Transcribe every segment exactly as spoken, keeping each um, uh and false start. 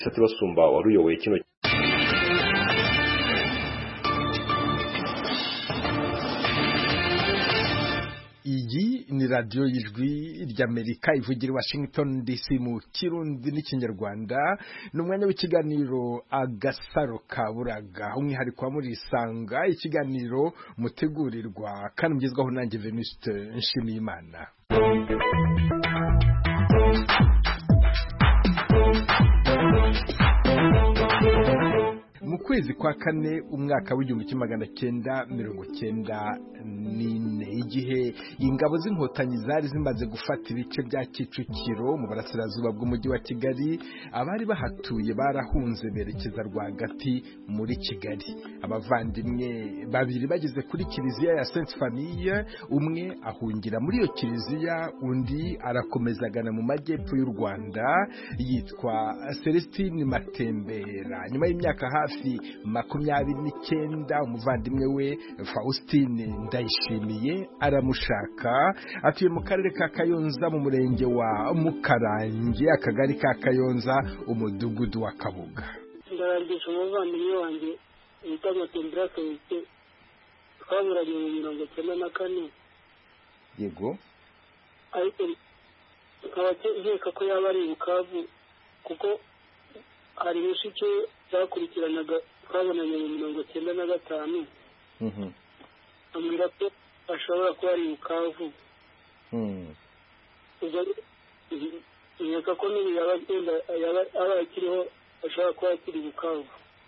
Satibasumba waruyoboye kino iyi ni radio y'ijwi ry'Amerika ivugira Washington D C mu Kirundi n'Ikinyarwanda n'umwanya w'ikiganiro Agasaro Kaburaga umwihariko wa muri Isanga ikiganiro mutegurirwa kandi mugezwaho nanjye Venuste Nshimiyimana. Mu kwezi kwa kane umwaka w'igihumbi kimwe magana cyenda mirongo cyenda n'ine igihe ingabo z'inkotanyi zari zimaze gufata ibice bya Kicukiro mu burasirazuba bw'umujyi wa Kigali, abari bahatuye barahunze berekeza rwagati muri Kigali. Abavandimwe babiri bageze kuri kiliziya ya Sainte Famille, umwe ahungira muri iyo kiliziya, undi arakomeza agana mu majyepfo y'u Rwanda, yitwa Celestine Matembera. Nyuma y'imyaka hafi makumyabiri n'icyenda umuvandimwe we Faustine Ndayishimiye aramushaka, atuye mu karere ka Kayonza mu murenge wa Mukarange, akagari ka Kayonza, umudugudu wa Kabuga. Ndarangije umuvandimwe wanjye yitwa Matembera Celestin, twaburanye mu mirongo cyenda na kane. Yego. Ariko nkaba nkeka ko yaba ari Bukavu kuko hari mushike bakurikiranaga twabonanye mu mirongo cyenda na gatanu. Mhm. Ambwira ko ashobora kuba ari Bukavu. Mhm. Nkeka ko niba yaba yaba arakiriho ashobora kuba akiri Bukavu.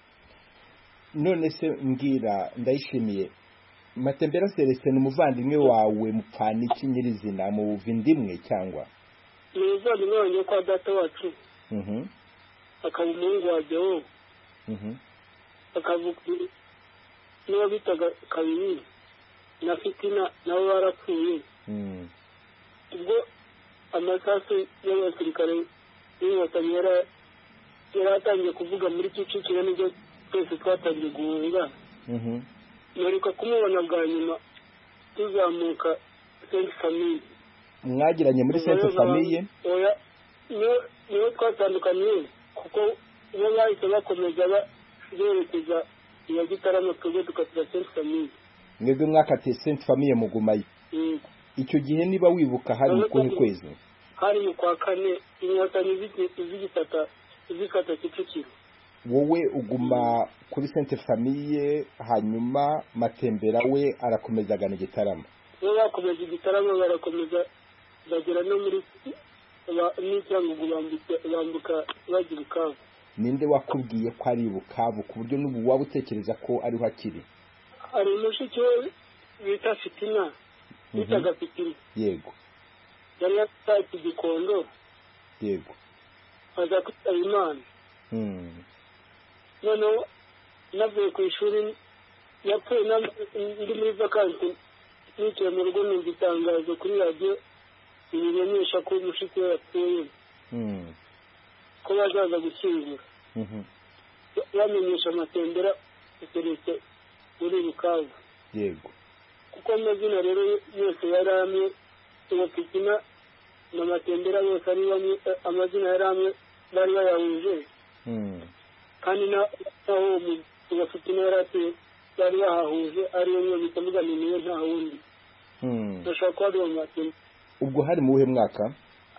None se mbwira Ndayishimiye, Matembera Celestin umuvandimwe wawe mupfana iki nyirizina, mu buvindimwe cyangwa? Ni umuvandimwe wanjye kwa data wacu. Mhm. Akaba umuhungu wa Deo. Mhm. Akavuga niba bitaga Kabiri na Fitina nabo barapfuye. Mhm. Ubwo amasasu y'abasirikare y'inkotanyi yaratangiye kuvuga muri Kicukiro n'ibyo twese twatangiye guhunga. Mhm. Mwereka kumubona bwa nyuma tuzamuka Sainte Famille. Mwagiranye muri Sainte Famille? Oya, niyo niyo twatandukanye kuko iyo bahise bakomeza berekeza iya Gitarama twebwe tukatira Sainte Famille. Mwebwe mwakatiye Sainte Famille mugumayo? Yego. Icyo gihe niba wibuka hari mu kuhe kwezi? Hari mu kwa kane inkotanyi zigifata zifata Kicukiro. Wowe uguma kuri Sainte Famille, hanyuma Matembera we arakomeza agana Gitarama? Bo bakomeza Gitarama barakomeza bagera no muri n'icyangugu bambuka bajya Bukavu. Ninde wakubwiye ko ari Bukavu ku buryo n'ubu waba utekereza ko ari ho akiri? Ari mushiki we bita Fitina, bitaga Fitina. Yego. Yari yatashye Gikondo. Yego. Aza kwitaba Imana. Hmm. Noneho navuye ku ishuri yapfuye ndi muri vakansi, nicaye mu rugo numva itangazo kuri radiyo ibimenyesha ko mushiki we yapfuye. Hmm. Ko bazaza gushyingura. Mhm. Bamenyesha Matembera Celestin muri Bukavu. Yego. Kuko amazina rero yose yari amwe, uwo Fitina na Matembera bose ari bamwe, amazina yari amwe bari bayahuje. Hmm. Kandi naho uwo Fitina yari atuye bari bahahuje, ari umwe bitamuganiye nta wundi. Hmm. Ndashaka kuba ari uwo Matembera. Ubwo hari mu wuhe mwaka?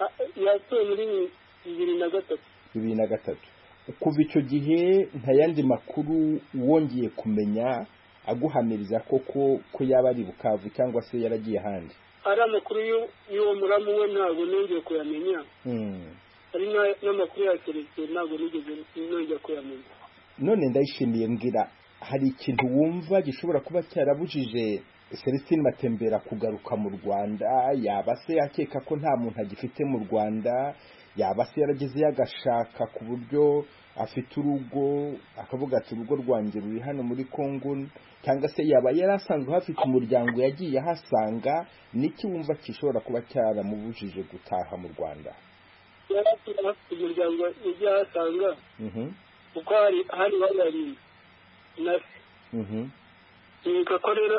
Yatuye muri bibiri na gatatu. bibiri na gatatu. Kuva icyo gihe nta yandi makuru wongeye kumenya aguhamiriza koko ko yaba ari Bukavu cyangwa se yaragiye ahandi? Ari amakuru y'uwo muramu we ntabwo nongeye kuyamenya. Hmm. Ari n'amakuru ya Celestin ntabwo nigeze nongeye kuyamenya. None Ndayishimiye, mbwira, hari ikintu wumva gishobora kuba cyarabujije Celestine Matembera kugaruka mu Rwanda? Yaba se yakeka ko nta muntu agifite mu Rwanda? Yaba se yarageze yagashaka ku buryo afite urugo akavuga ati urugo rwanjye ruri hano muri Kongo? Cyangwa se yaba yarasanzwe hafite umuryango yagiye ahasanga? Niki wumva kishobora kuba cyaramubujije gutaha mu Rwanda? Yarafite umuryango yagiye ahasanga. Mhm. Kuko hari hari bari nasi. Mhm. Yeka ko rero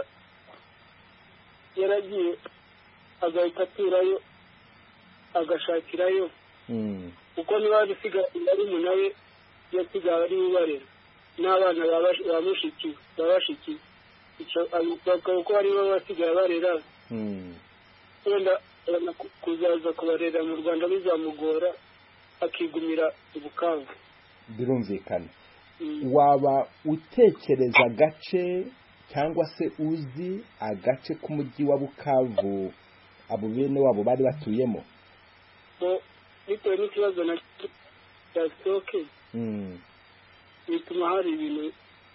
yaragiye agahita aturayo agashakirayo. Mhm. Kuko niba bisiga ari munawe asigaye ari ubarera n'abana ba mushiki babashiki bakaba ko ari bo basigaye barera wenda kuzaza kubarera mu Rwanda bizamugora akigumira Bukavu. Birumvikana. Waba utekereza agace cyangwa se uzi agace k'umujyi wa Bukavu abo bene wabo bari batuyemo? Bo bitewe n'ikibazo na stoke bituma hari ibintu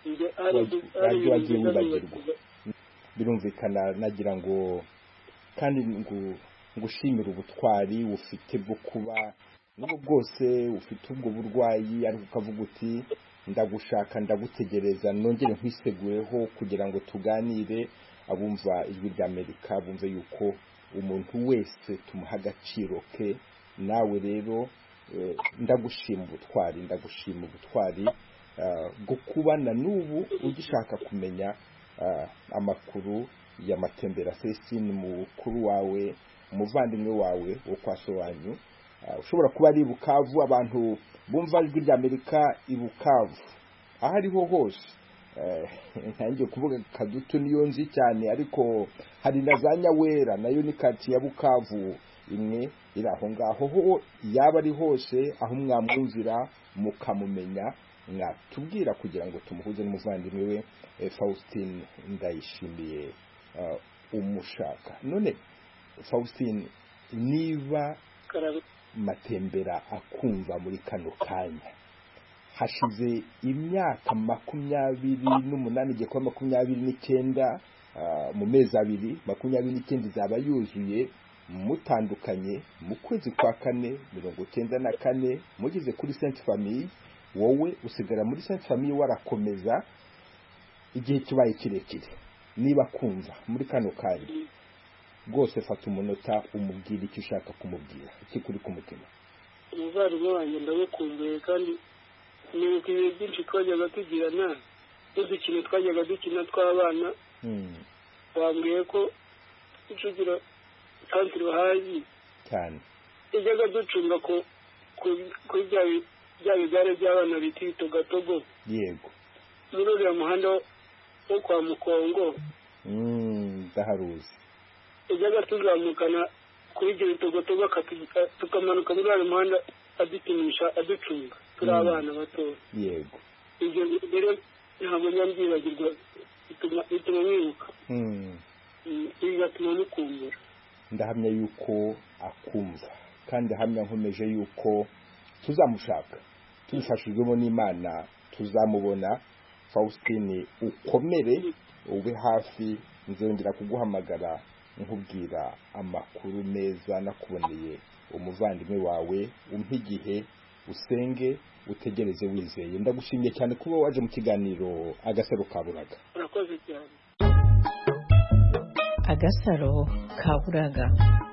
birumvikana. Nagira ngo kandi ngushimira ubutwari ufite bwo kuba n'ubwo bwose ufite ubwo burwayi ariko ukavuga uti ndagushaka ndagutegereza nongere nkwiseguyeho kugira ngo tuganire. Abumva ijwi rya Amerika bumve yuko umuntu wese tumuha agaciro ke. Nawe rero ndagushima ubutwari ndagushima ubutwari bwo kubana n'ubu ugishaka kumenya amakuru y'amatembera Celestine mukuru wawe umuvandimwe wawe wo kwa so wanyu. Ushobora kuba ari Bukavu. Abantu bumva ijwi rya Amerika i Bukavu aho ariho hose, ntangiye kuvuga Kadutu niyo nzi cyane, ariko hari na za Nyawera nayo ni kati ya Bukavu imwe iri aho ngaho. Ho yaba ari hose aho mwamwumvira mukamumenya mwatubwira kugira ngo tumuhuze n'umuvandimwe we Faustin Ndayishimiye umushaka. None Faustin, niba matembera akumva muri kano kanya, hashize imyaka makumyabiri n'umunani igiye kuba makumyabiri n'icyenda, mu mezi abiri makumyabiri n'icyenda izaba yuzuye mutandukanye mu kwezi kwa kane mirongo cyenda na kane mugeze kuri Sainte Famille. Wowe usigara muri Sainte Famille warakomeza igihe kibaye kirekire. Niba kumva muri kano kanya rwose fata umunota umubwira icyo ushaka kumubwira, iki kuri ku mutima. Umuvandimwe wanjye ndagukumbuye kandi nibuka ibihe byinshi twajyaga tugirana n'udukino twajyaga dukina tw'abana. Wambwiye ko icugiro Santire Bahazi cyane ijyaga ducunga kuri bya bigare by'abana bita ibitogatogo. Yego. Muri uriya muhanda wo kwa Mukongo ndaharuzi. ijyaga tuzamukana kuri ibyo bitogotogo tukamanuka muri uriya muhanda adukinisha aducunga turi abana batoya. Yego. Ibyo rero ntabwo nyabyibagirwa bituma mwibuka bigatuma mukumbura. Ndahamya yuko akumva kandi ahamya nkomeje yuko tuzamushaka tubifashijwemo n'Imana tuzamubona. Faustin, ukomere ube hafi, nzongera kuguhamagara nkubwira amakuru meza nakuboneye umuvandimwe wawe. Umpe igihe usenge utegereze wizeye. Ndagushimiye cyane kuba waje mu kiganiro Agasaro Kaburaga. Urakoze cyane. Agasaro Kaburaga.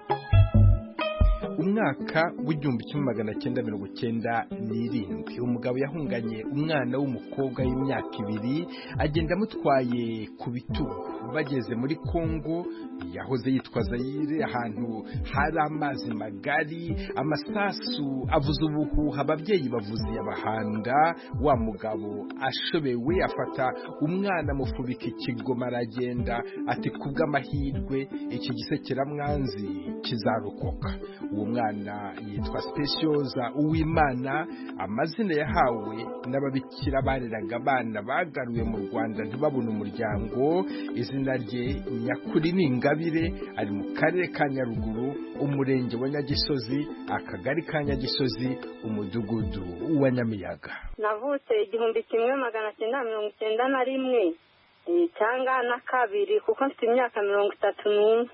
Umwaka w'igihumbi kimwe magana cyenda mirongo cyenda n'irindwi umugabo yahunganye umwana w'umukobwa w'imyaka ibiri agenda amutwaye ku bitugu. Bageze muri Kongo yahoze yitwa Zaire, ahantu hari amazi magari, amasasu avuza ubuhuha, ababyeyi bavuze abahanda. Wa mugabo ashobewe afata umwana mufubika ikigoma aragenda ati kubw'amahirwe iki gisekeramwanzi kizarokoka. Uwo mwana yitwa Specioza Uwimana, amazina yahawe n'ababikira bareraga abana bagaruye mu Rwanda ntibabone umuryango. Izina rye nyakuri ni Ingabire, ari mu karere ka Nyaruguru, umurenge wa Nyagisozi, akagari ka Nyagisozi, umudugudu wa Nyamiyaga. Navutse igihumbi kimwe magana cyenda mirongo cyenda na rimwe cyangwa na kabiri kuko mfite imyaka mirongo itatu n'umwe.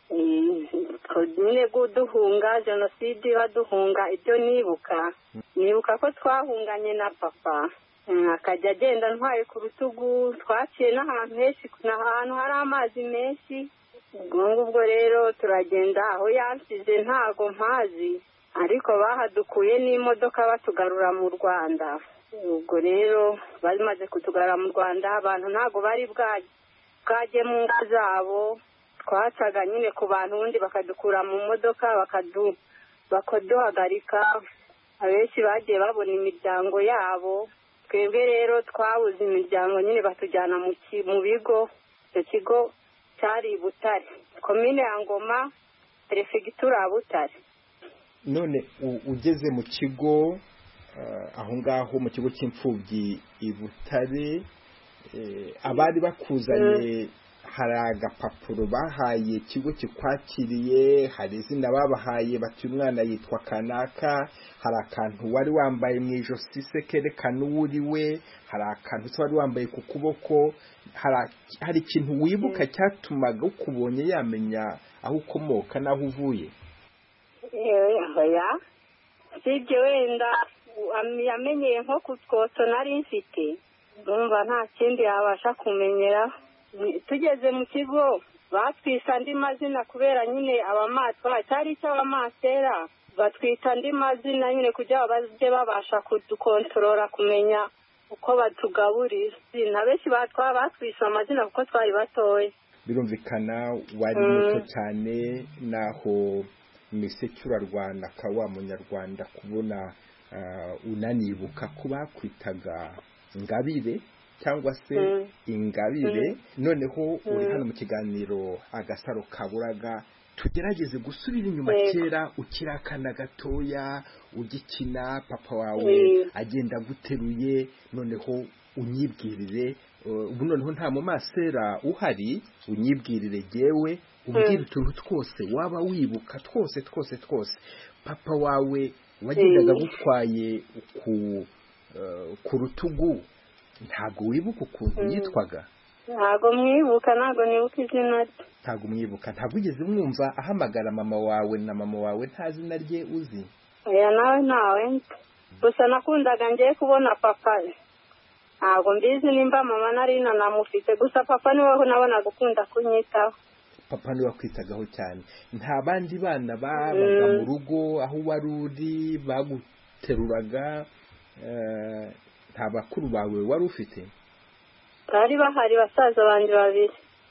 nyine guduhunga jenoside baduhunga ibyo nibuka nibuka ko twahunganye na papa akajya agenda ntwaye ku rutugu. Twaciye n'ahantu henshi n'ahantu hari amazi menshi. ubwo ngubwo rero turagenda aho yansize ntago mpazi, ariko bahadukuye n'imodoka batugarura mu Rwanda. ubwo rero bamaze kutugarura mu Rwanda abantu ntago bari bwaje mu ngo zabo. Twacaga nyine ku bantu ubundi bakadukura mu modoka bakadu, bakaduhagarika. Abenshi bagiye babona imiryango yabo twebwe rero twabuze imiryango nyine batujyana mu bigo. Icyo kigo cyari i Butare, komine ya Ngoma, perefegitura ya Butare. None ugeze mu kigo aho ngaho mu kigo cy'imfubyi i Butare, abari bakuzanye hari agapapuro bahaye ikigo kikwakiriye, hari izina babahaye bati umwana yitwa kanaka, hari akantu wari wambaye mu ijosi se kerekana uwo uri we, hari akantu se wari wambaye ku kuboko, hari ikintu wibuka cyatumaga ukubonye yamenya aho ukomoka n'aho uvuye? oya sibyo, wenda yamenyeye nko ku twoto nari mfite, ndumva nta kindi yabasha kumenyera. Tugeze mu kigo batwise andi mazina kubera nyine abamatwa cyari icy'abamasera, batwita andi mazina nyine kugira ngo baze babasha kudukontorora kumenya uko batugaburira. Na benshi batwa batwise amazina kuko twari batoye. Birumvikana wari muto cyane, naho misekura Rwanda ka wa munyarwanda kubona unanibuka kuba kwitaga Ngabire cyangwa se Ingabire. Noneho uri hano mu kiganiro Agasaro Kaburaga, tugerageze gusubira inyuma kera ukirakana gatoya ugikina, papa wawe agenda guteruye, noneho unyibwirire. Ubu noneho nta mu masera uhari, unyibwirire jewe umbwira utuntu twose waba wibuka, twose twose twose. Papa wawe wagendaga gutwaye ku ku rutugu, ntago wibuka ukuntu yitwaga? Ntago mwibuka, ntago nibuka izina rye. Ntago mwibuka? Ntabwo ugeze mwumva ahamagara mama wawe na mama wawe nta zina rye uzi? Oya, nawe ntawe. Gusa nakundaga ngiye kubona papa, ntago mbizi nimba mama nari nanamufite, gusa papa niwe nabonaga ukunda kunyitaho. Papa niwe wakwitagaho cyane. Nta bandi bana babaga mu rugo aho wari uri baguteruraga? Nta bakuru bawe wari ufite? Bari bahari basaza bandi babiri.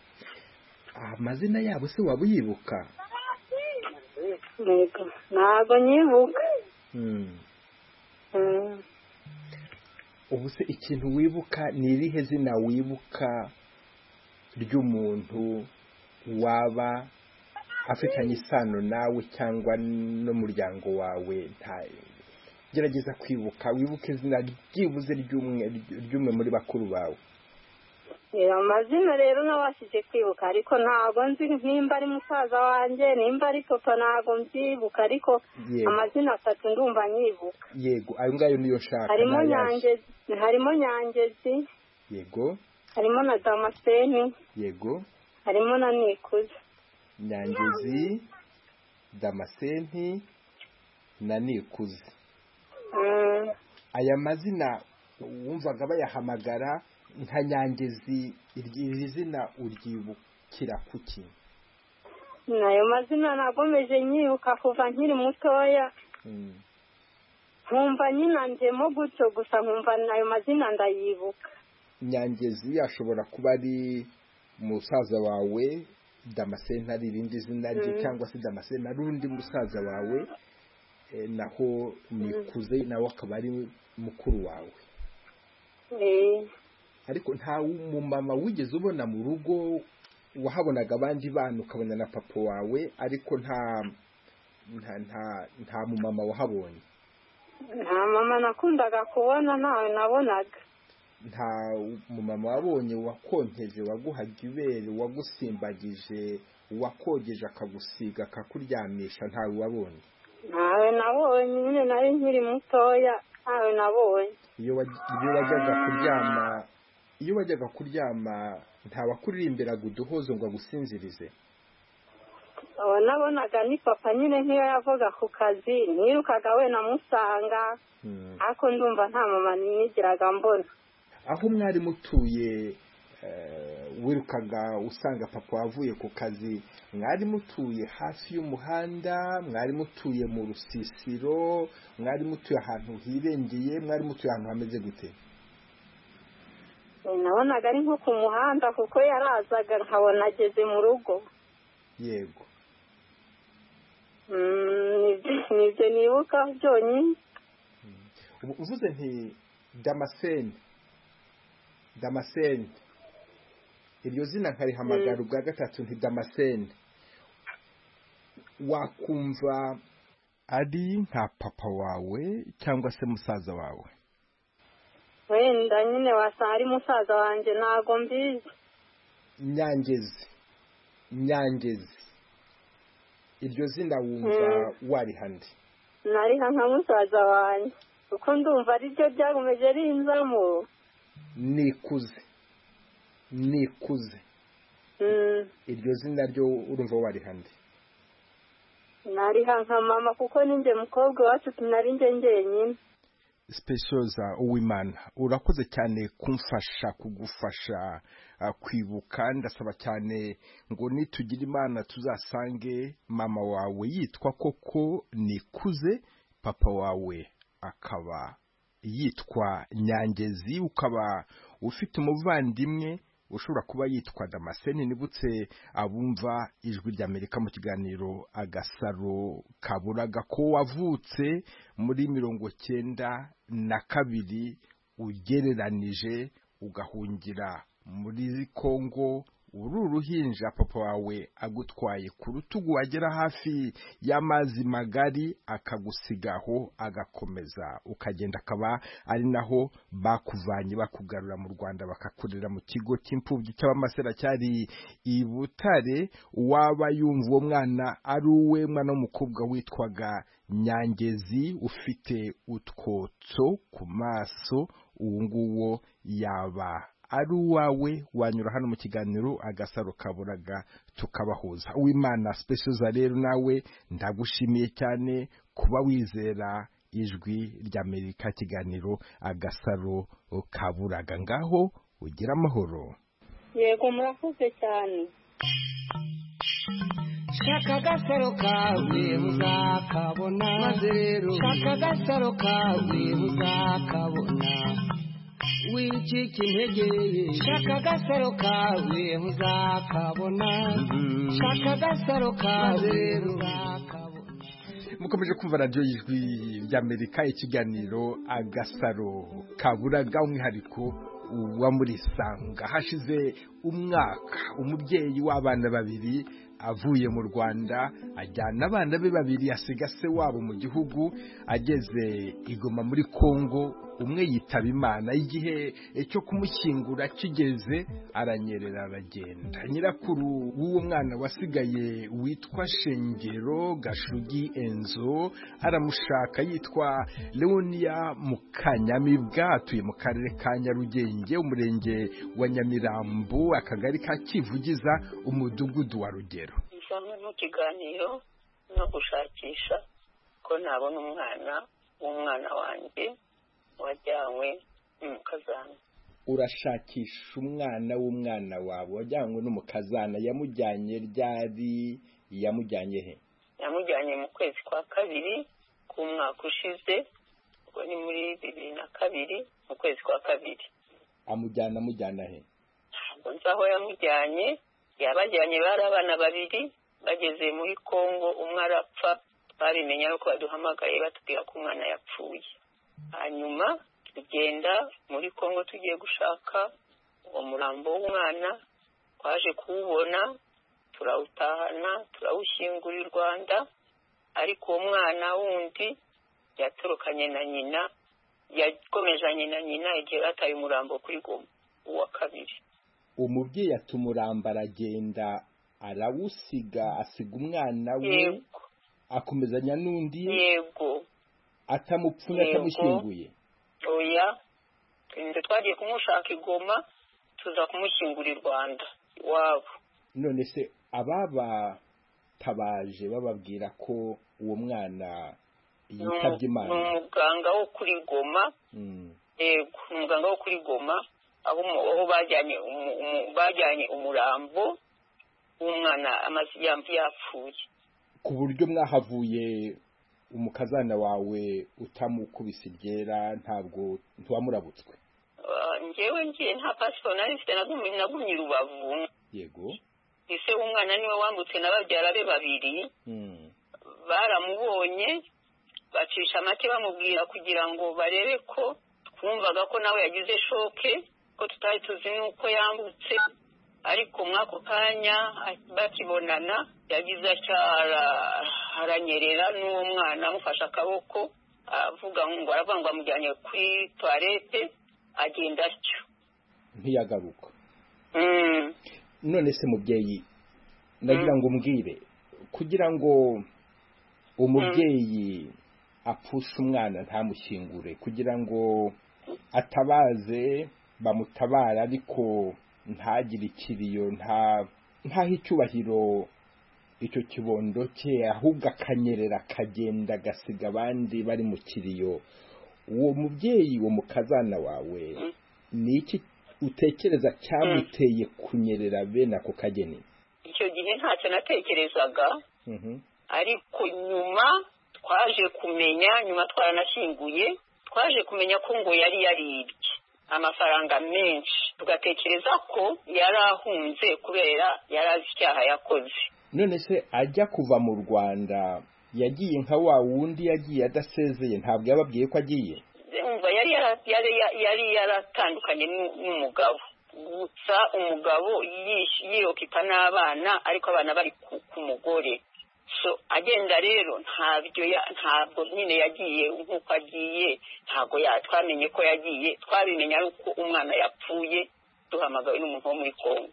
Amazina yabo se waba uyibuka? Yego, ntago nyibuka. Ubu se ikintu wibuka ni irihe zina wibuka ry'umuntu waba afitanye isano nawe cyangwa n'umuryango wawe? Gerageza kwibuka, wibuke izina ryibuze ry'umwe muri bakuru bawe. Amazina rero nabashije kwibuka, ariko ntago nzi nimba ari musaza wanjye nimba ari papa, ntago mbyibuka, ariko amazina atatu ndumva nyibuka. Yego, ayo ngayo niyo nshaka. Harimo Nyangezi, harimo Nyangezi. Yego. Harimo na Damascene. Yego. Harimo na Nikuze. Nyangezi, Damascene na Nikuze. Aya mazina wumvaga bayahamagara nka Nyangezi, iri zina uryibukira kuki? Nayo mazina nagomeje nyibuka kuva nkiri mutoya. Nkumva nyina njemo gutyo, gusa nkumva nayo mazina ndayibuka. Nyangezi ashobora kuba ari musaza wawe, Damascene ari irindi zina rye, cyangwa se Damascene ari undi musaza wawe, naho Nikuze nawe akaba ari mukuru wawe. Ariko nta umumama wigeze ubona mu rugo? Wahabonaga abandi bana ukabona na papa wawe, ariko nta nta nta nta mumama wahabonye? Nta mama nakundaga kubona, ntawe nabonaga. Nta mumama wabonye wakonteje, waguhaga ibere, wagusimbagije, wakogeje akagusiga akakuryamisha? Ntawe wabonye? Ntawe nabonye, nyine nari nkiri mutoya, ntawe nabonye. Iyo wajyaga kuryama iyo wajyaga kuryama nta wakuririmbiraga uduhozo ngo agusinzirize? Aba nabonaga ni papa nyine nk'iyo yavuga ku kazi, nirukaga we namusanga, ariko ndumva nta mama nigiraga mbona. Aho mwari mutuye wirukaga usanga papa wavuye ku kazi, mwari mutuye hafi y'umuhanda, mwari mutuye mu rusisiro, mwari mutuye ahantu hirengeye, mwari mutuye ahantu hameze gute? Nabonaga ari nko ku muhanda, kuko yarazaga nkabona ageze mu rugo. Yego. Nibyo nibuka byonyine. Uvuze nti Damascene Damascene iryo zina nkarihamagara ubwa gatatu nti Damascene wakumva ari nka papa wawe cyangwa se musaza wawe? wenda nyine wasa ari musaza wanjye ntago mbizi. Nyangezi Nyangezi iryo zina wumva wari handi? Nariha nka musaza wanjye kuko ndumva ari ryo ryagumeje rinzamo. Nikuze Nikuze Mm. iryo zina ryo urumva wari handi? Nariha nka mama kuko ninjye mukobwa wacu tunari nje ngenyine. Specioza Uwimana, urakoze cyane kumfasha kugufasha uh, kwibuka. Ndasaba cyane ngo nitugira Imana tuzasange mama wawe yitwa koko Nikuze, papa wawe akaba yitwa Nyangezi, ukaba ufite umuvandimwe ushobora kuba yitwa Damascene. Nibutse abumva ijwi ry'Amerika mu kiganiro Agasaro Kaburaga ko wavutse muri mirongo cyenda na kabiri ugereranije ugahungira muri Kongo. Uru uruhinja papa wawe agutwaye ku rutugu, wagera hafi y'amazi magari akagusigaho agakomeza ukagenda, akaba ari naho bakuvanye bakugarura mu Rwanda bakakurera mu kigo cy'imfubyi cy'abamasera cyari i Butare. Waba yumva uwo mwana ari uwe, mwana w'umukobwa witwaga Nyangezi ufite utwotso ku maso, uwo nguwo yaba ari uwawe. Wanyura hano mu kiganiro Agasaro Kaburaga tukabahuza. Uwimana Specioza rero nawe ndagushimiye cyane kuba wizera ijwi ry'Amerika, kiganiro Agasaro Kaburaga. Ngaho ugira amahoro. Yego murakoze cyane. Shaka Agasaro kawe muzakabona, maze rero shaka Agasaro kawe muzakabona, wicika intege. Shaka Agasaro kawe muzakabona, shaka Agasaro kawe muzakabona. Mukomeje kumva radio y'ijwi ry'Amerika, ikiganiro Agasaro Kaburaga, umwihariko wa muri Sanga. Hashize umwaka umubyeyi w'abana babiri avuye mu Rwanda ajyana abana be babiri, asiga se wabo mu gihugu. Ageze i Goma muri Kongo, umwe yitaba Imana. Igihe cyo kumushyingura kigeze aranyerera aragenda. Nyirakuru w'uwo mwana wasigaye witwa Shengero Gashugi Enzo aramushaka, yitwa Leonia Mukanyamibwa, atuye mu karere ka Nyarugenge, umurenge wa Nyamirambo, akagari ka Kivugiza, umudugudu wa Rugero. Isamwe mu kiganiro no gushakisha ko nabona umwana w'umwana wanjye wajyanywe n'umukazana. Urashakisha umwana w'umwana wawe wajyanywe n'umukazana? Yamujyanye ryari? Yamujyanye he? Yamujyanye mu kwezi kwa kabiri k'umwaka ushize, ubwo ni muri bibiri na kabiri mu kwezi kwa kabiri. Amujyana amujyana he? Ntabwo nzi aho yamujyanye. Yabajyanye bari abana babiri, bageze muri Kongo umwe arapfa. Babimenye nuko baduhamagaye batubwira ko umwana yapfuye. Hanyuma tugenda muri Kongo tugiye gushaka uwo murambo w'umwana. Twaje kuwubona, turawutahana, turawushyingura i Rwanda. Ariko uwo mwana wundi yatorokanye na nyina, yakomejanye na nyina igihe bataye umurambo kuri Goma uwa kabiri. Umubyeyi atumuramba aragenda arawusiga, asiga umwana we. Yego. Akomezanya n'undi? Yego. Atamupfunya atamushyinguye? Oya. Twende twagiye kumushaka i Goma, tuza kumushyingura i Rwanda iwabo. None se ababa tabaje bababwira ko uwo mwana yitabye Imana? Umuganga wo kuri Goma. Mm. Yego, umuganga wo kuri Goma, aho aho bajyanye bajyanye umurambo w'umwana amazi yapfuye. Ku buryo mwahavuye umukazana wawe utamukubise iryera, ntabwo ntiwamurabutswe? Njyewe ngiye nta passport nari mfite, nagumye i Rubavu. Yego. Ise umwana niwe wambutse n'ababyara be babiri. Mm. Baramubonye bacisha make bamubwira kugira ngo barebe ko twumvaga ko nawe yagize shoke ko tutari tuzi n'uko yambutse ariko mwako kanya bakibonana yagize acyara haranyerera n'uwo mwana amufasha akaboko avuga ngo aravuga ngo amujyanye kuri toilette agenda atyo ntiyagaruka. None se mubyeyi nagira ngo umbwire kugira ngo umubyeyi apfushe umwana ntamushyingure kugira ngo atabaze bamutabara ariko ntagire ikiriyo nta ntaho icyubahiro icyo kibondo cye ahubwo akanyerera akagenda agasiga abandi bari mu kiriyo, uwo mubyeyi wo mukazana wawe ni iki utekereza cyamuteye kunyerera bene ako kageni? Icyo gihe ntacyo natekerezaga ariko nyuma twaje kumenya nyuma twaranashyinguye twaje kumenya ko ngo yari yaribye amafaranga menshi tugatekereza ko yari ahunze kubera yari azi icyaha yakoze. None se ajya kuva mu Rwanda yagiye nka wa wundi yagiye adasezeye ntabwo yababwiye ko agiye? Umva yari yari yaratandukanye n'umugabo gusa umugabo yiyokipa n'abana ariko abana bari ku mugore, so agenda rero ntabyo ntabwo nyine yagiye nk'uko agiye ntabwo twamenye ko yagiye twabimenya ari uko umwana yapfuye duhamagawe n'umuntu wo muri Kongo.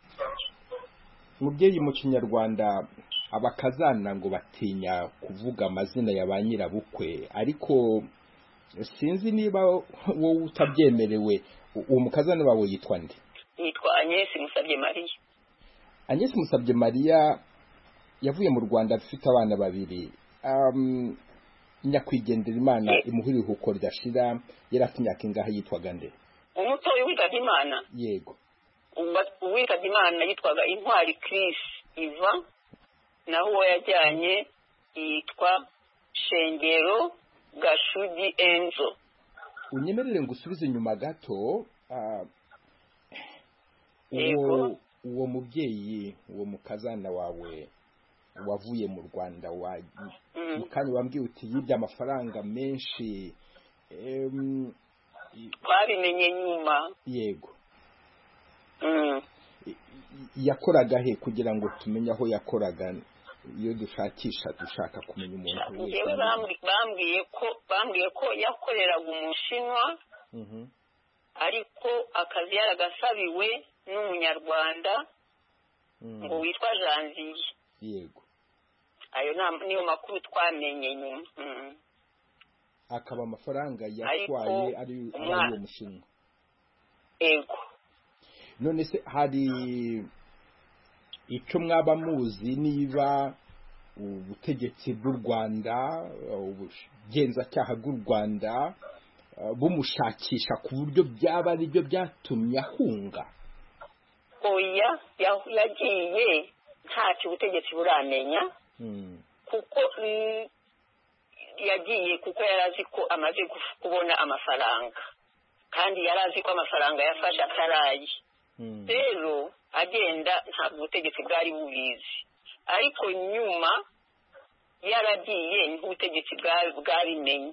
Mubyeyi mu Kinyarwanda abakazana ngo batinya kuvuga amazina ya ba nyirabukwe ariko sinzi niba wowe utabyemerewe. Uwo mukazana wawe yitwa nde? Yitwa Agnes Musabye Maria. Agnes Musabye Maria yavuye mu Rwanda afite abana babiri. um nyakwigendera Imana imuhiri huko ryashira yari afite imyaka ingahe yitwaga nde? Umuto witabye Imana? Yego. Uwitabye Imana yitwaga Intwari Chris Iva naho uwo yajyanye yitwa Shengero Gashugi Enzo. Unyemerere ngusubize inyuma gato. uwo uwo mubyeyi uwo mukazana wawe wavuye mu Rwanda wa kandi wambwiye uti yibye amafaranga menshi twabimenye nyuma. Yego. yakoraga he kugira ngo tumenye aho yakoraga iyo dushakisha dushaka kumenya umuntu wese? Bambwiye ko bambwiye ko yakoreraga Umushinwa ariko akazi yaragasabiwe n'Umunyarwanda ngo witwa Janvier. Yego. Ayo niyo makuru twamenye nyuma. Akaba amafaranga yatwaye ari uwo Mushinwa. Yego. None se hari icyo mwaba muzi niba ubutegetsi bw'u Rwanda ubugenzacyaha bw'u Rwanda bumushakisha ku buryo byaba ari byo byatumye ahunga? Oya, yagiye ntacyo ubutegetsi buramenya kuko yagiye kuko yarazi ko amaze kubona amafaranga kandi yarazi ko amafaranga yafashe ataraye. Rero agenda ntabwo ubutegetsi bwari bubizi ariko nyuma yaragiye n'ubutegetsi bwabimenye.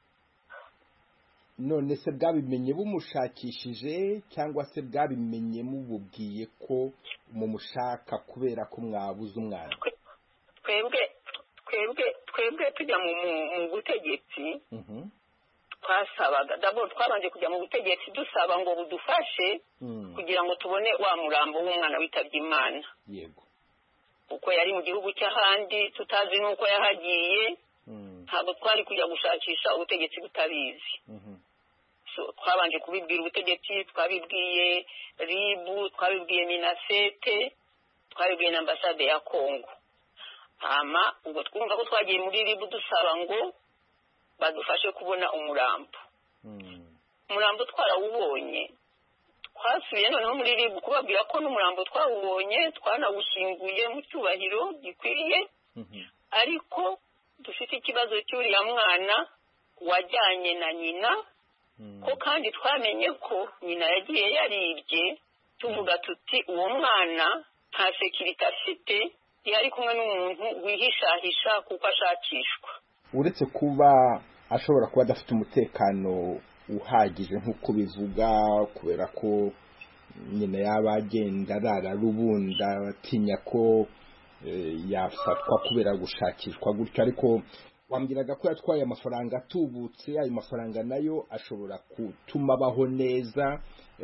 None se bwabimenye bumushakishije cyangwa se bwabimenye mububwiye ko mumushaka kubera ko mwabuze umwana? Twebwe twebwe twebwe tujya mu butegetsi twasabaga d'abord twabanje kujya mu butegetsi dusaba ngo budufashe kugira ngo tubone wa murambo w'umwana witabye Imana. Yego. Uko yari mu gihugu cy'ahandi tutazi nuko yahagiye ntabwo twari kujya gushakisha ubutegetsi butabizi. So twabanje kubibwira ubutegetsi, twabibwiye R I B, twabibwiye Minasete, twabibwiye na ambasade ya Kongo. Hama ubwo twumva ko twagiye muri R I B dusaba ngo badufashe kubona umurambo. Umurambo twarawubonye. Twasubiye noneho muri R I B kubabwira ko n'umurambo twawubonye twanawushinguye mu cyubahiro gikwiriye ariko dufite ikibazo cy'uriya mwana wajyanye na nyina ko kandi twamenye ko nyina yagiye yaribye tuvuga tuti uwo mwana nta sekirite afite yari kumwe n'umuntu wihishahisha kuko ashakishwa. Uretse kuba ashobora kuba adafite umutekano uhagije nk'uko bivuga kubera ko nyine yaba agenda arara rubunda atinya ko yafatwa kubera gushakishwa gutyo ariko wambwiraga ko yatwaye amafaranga atubutse ayo mafaranga nayo ashobora gutuma abaho neza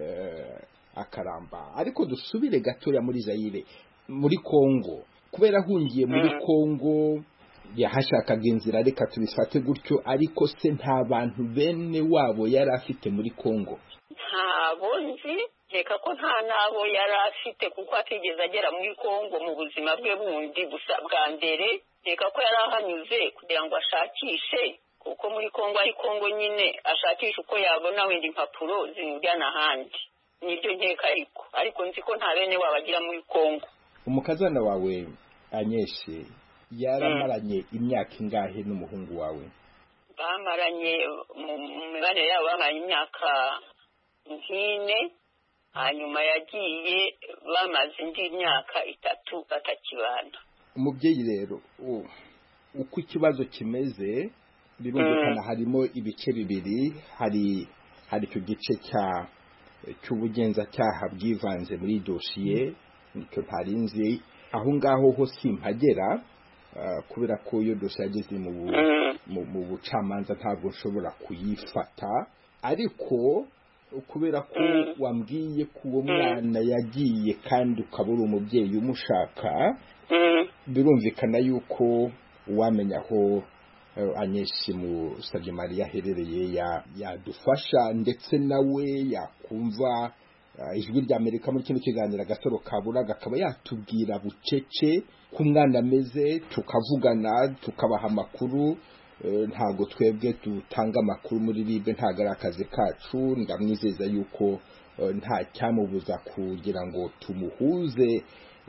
akaramba ariko dusubire gatoya muri Zaire muri Kongo kubera ahungiye muri Kongo yahashakaga inzira reka tubifate gutyo ariko se nta bantu bene wabo yari afite muri Kongo ntabo nzi reka ko nta nabo yari afite kuko atigeze agera muri Kongo mu buzima bwe bundi gusa bwa mbere reka ko yari ahanyuze kugira ngo ashakishe kuko muri Kongo ari Kongo nyine ashakisha uko yabona wenda impapuro zimujyana ahandi nibyo nkeka ariko ariko nzi ko nta bene wabo agira muri Kongo. Umukazana wawe Anyeshe yaramaranye imyaka ingahe n'umuhungu wawe? Bamaranye mu mibanire yabo bamaranye imyaka nk'ine hanyuma yagiye bamaze indi myaka itatu batakibana. Umubyeyi rero uko ikibazo kimeze birumvikana harimo ibice bibiri hari hari icyo gice cya cy'ubugenzacyaha bwivanze muri dosiye nicyo ntarinzi aho ngaho ho simpagera kubera ko iyo dosiye yageze mu bucamanza ntabwo nshobora kuyifata ariko kubera ko wambwiye ko uwo mwana yagiye kandi ukabura umubyeyi umushaka birumvikana yuko wamenya aho Anyeshe Musabye Mariya aherereye yadufasha ndetse nawe yakumva ijwi rya Amerika muri kino kiganiro Agasaro Kaburaga akaba yatubwira bucece ko umwana ameze tukavugana tukabaha amakuru ntago twebwe dutanga amakuru muri Libe ntago ari akazi kacu ndamwizeza yuko nta cyamubuza kugira ngo tumuhuze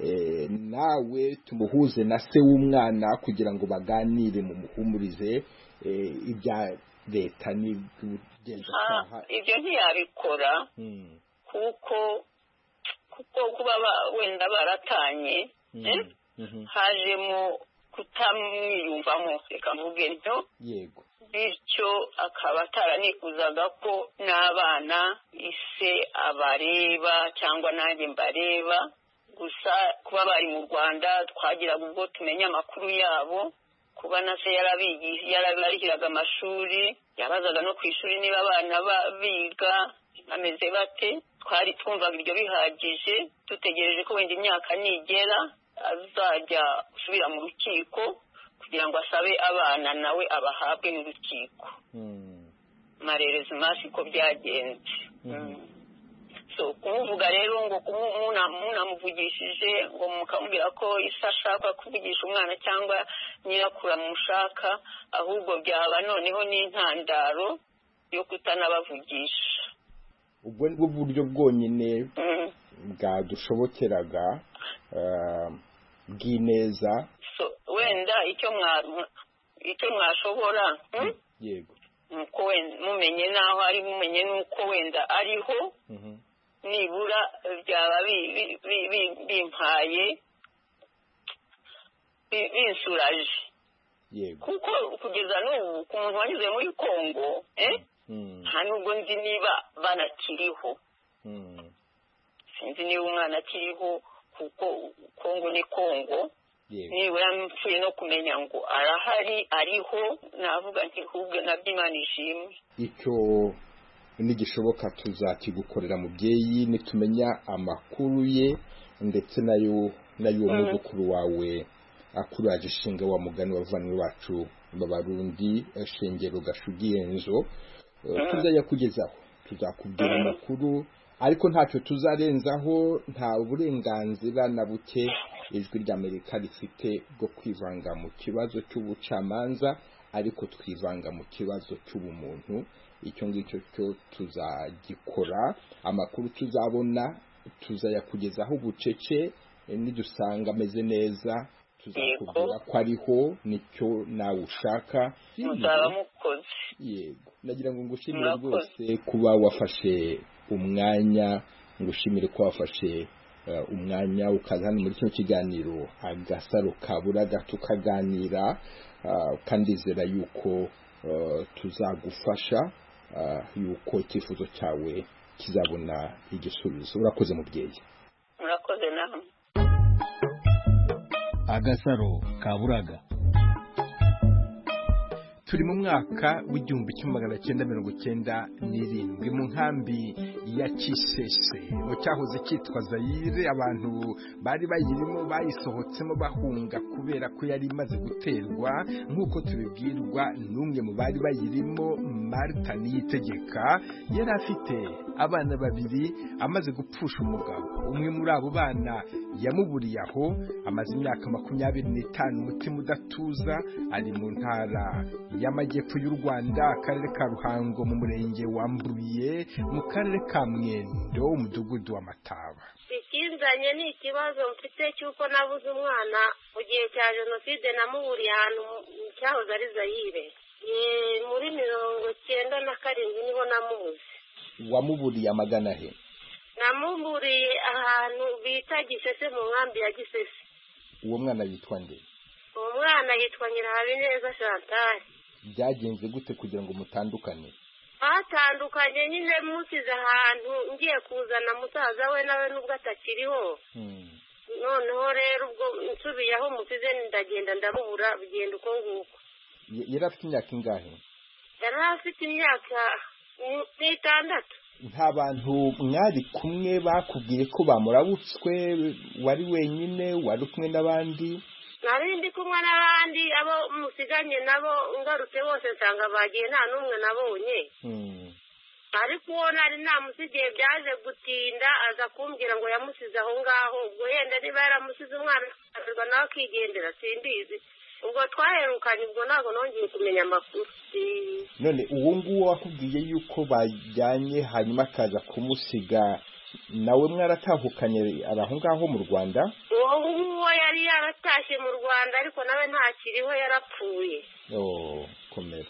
nawe tumuhuze na se w'umwana kugira ngo baganire mu muhumurize ibya leta n'iby'ubugenzacyaha. Ibyo ntiyabikora kuko kuko kuba wenda baratanye hajemo kutamwiyumvamo reka mvuge ntyo yego bityo akaba ataranifuzaga ko n'abana ise abareba cyangwa nanjye mbareba gusa kuba bari mu Rwanda twagiraga ubwo tumenya amakuru yabo kuba na se yarabigiye yarabarihiraga amashuri yabazaga no ku ishuri niba abana biga bameze bate twari twumvaga ibyo bihagije dutegereje ko wenda imyaka nigera azajya usubira mu rukiko kugira ngo asabe abana nawe abahabwe n'urukiko marerezi masi ko byagenze so kumuvuga rero ngo munamuvugishije ngo mukamubwira ko isa ashaka kuvugisha umwana cyangwa nyirakuru amushaka ahubwo byaba noneho n'intandaro yo kutanabavugisha. Ubwo ni bwo buryo bwonyine bwadushobokeraga bw'ineza wenda icyo icyo mwashobora yego nuko mumenye naho ari mumenye nuko wenda ariho nibura byaba bimpaye binsuraje yego kuko kugeza n'ubu ku muntu wanyuze muri Kongo nta nubwo nzi niba banakiriho sinzi niba umwana akiriho kuko Kongo ni Kongo nibura mpfuye no kumenya ngo arahari ariho navuga nti hubwe nabyo Imana ishimwe. Icyo nigishoboka tuzakigukorera mubyeyi nitumenya amakuru ye ndetse nayo nayo muzukuru wawe akuraje shinga wa mugani wavanywe wacu b'Abarundi Shengero Gashugiyenzo tuzajya kugezaho tuzakubwira amakuru ariko ntacyo tuzarenzaho nta burenganzira na buke ijwi rya Amerika rifite bwo kwivanga mu kibazo cy'ubucamanza ariko twivanga mu kibazo cy'ubumuntu icyo ngicyo cyo tuzagikora amakuru tuzabona tuzayakugezaho bucece nidusanga ameze neza tuzakubwira ko ariho nicyo nawe ushaka muzaba mukoze. Yego nagira ngo ngushimire rwose kuba wafashe umwanya ngushimire ko wafashe umwanya ukaza hano muri kino kiganiro Agasaro Kaburaga tukaganira kandi zera yuko tuzagufasha yuko icyifuzo cyawe kizabona igisubizo. Urakoze mubyeyi. murakoze namwe. Agasaro Kaburaga. Turi mu mwaka w'igihumbi kimwe magana cyenda mirongo cyenda n'irindwi mu nkambi ya Kisese mu cyahoze cyitwa Zaire. Abantu bari bayirimo bayisohotsemo bahunga kubera ko yari imaze guterwa, nk'uko tubibwirwa n'umwe mu bari bayirimo, Marta Niyitegeka. Yari afite abana babiri amaze gupfusha umugabo. Umwe muri abo bana yamuburiye aho, amaze imyaka makumyabiri n'itanu umutima udatuza. Ari mu ntara y'amajyepfo y'u Rwanda, akarere ka Ruhango mu murenge wa Mbuye, mu karere ka Mwendo, umudugudu wa Mataba. Ikinzanye ni ikibazo mfite cy'uko nabuze umwana mu gihe cya jenoside. Namuburiye ahantu mu cyahoze ari Zaire muri mirongo cyenda na karindwi niho namubuze. Wamuburiye amagana he? Namuburiye ahantu bita Gisese mu nkambi ya Gisese. Uwo mwana yitwa nde? Uwo mwana yitwa Nyirahabineza Chantal. Byagenze gute kugira ngo mutandukane? Batandukanye nyine musize ahantu ngiye kuzana musaza we nawe nubwo atakiriho. Noneho rero ubwo nsubiye aho musize ndagenda ndamubura, bigenda uko nguko. Yari afite imyaka ingahe? Yari afite imyaka n'itandatu. Nta bantu mwari kumwe bakubwiye ko bamurabutswe? Wari wenyine? Wari kumwe n'abandi? Nari ndi kumwe n'abandi, abo musiganye nabo ngarutse bose nsanga bagiye, nta n'umwe nabonye. Ariko uwo nari namusigiye byaje gutinda, aza kumbwira ngo yamusize aho ngaho. Ubwo yenda niba yaramusize umwana akabirwa nawe akigendera, simbizi. Ubwo twaherukanye, ubwo ntabwo nongeye kumenya amakuru. None uwo nguwo wakubwiye yuko bajyanye hanyuma akaza kumusiga, nawe mwaratahukanye ari aho ngaho mu Rwanda? Uwo nguwo yari yaratashye mu Rwanda, ariko nawe ntakiriho, yarapfuye. Oh, komera.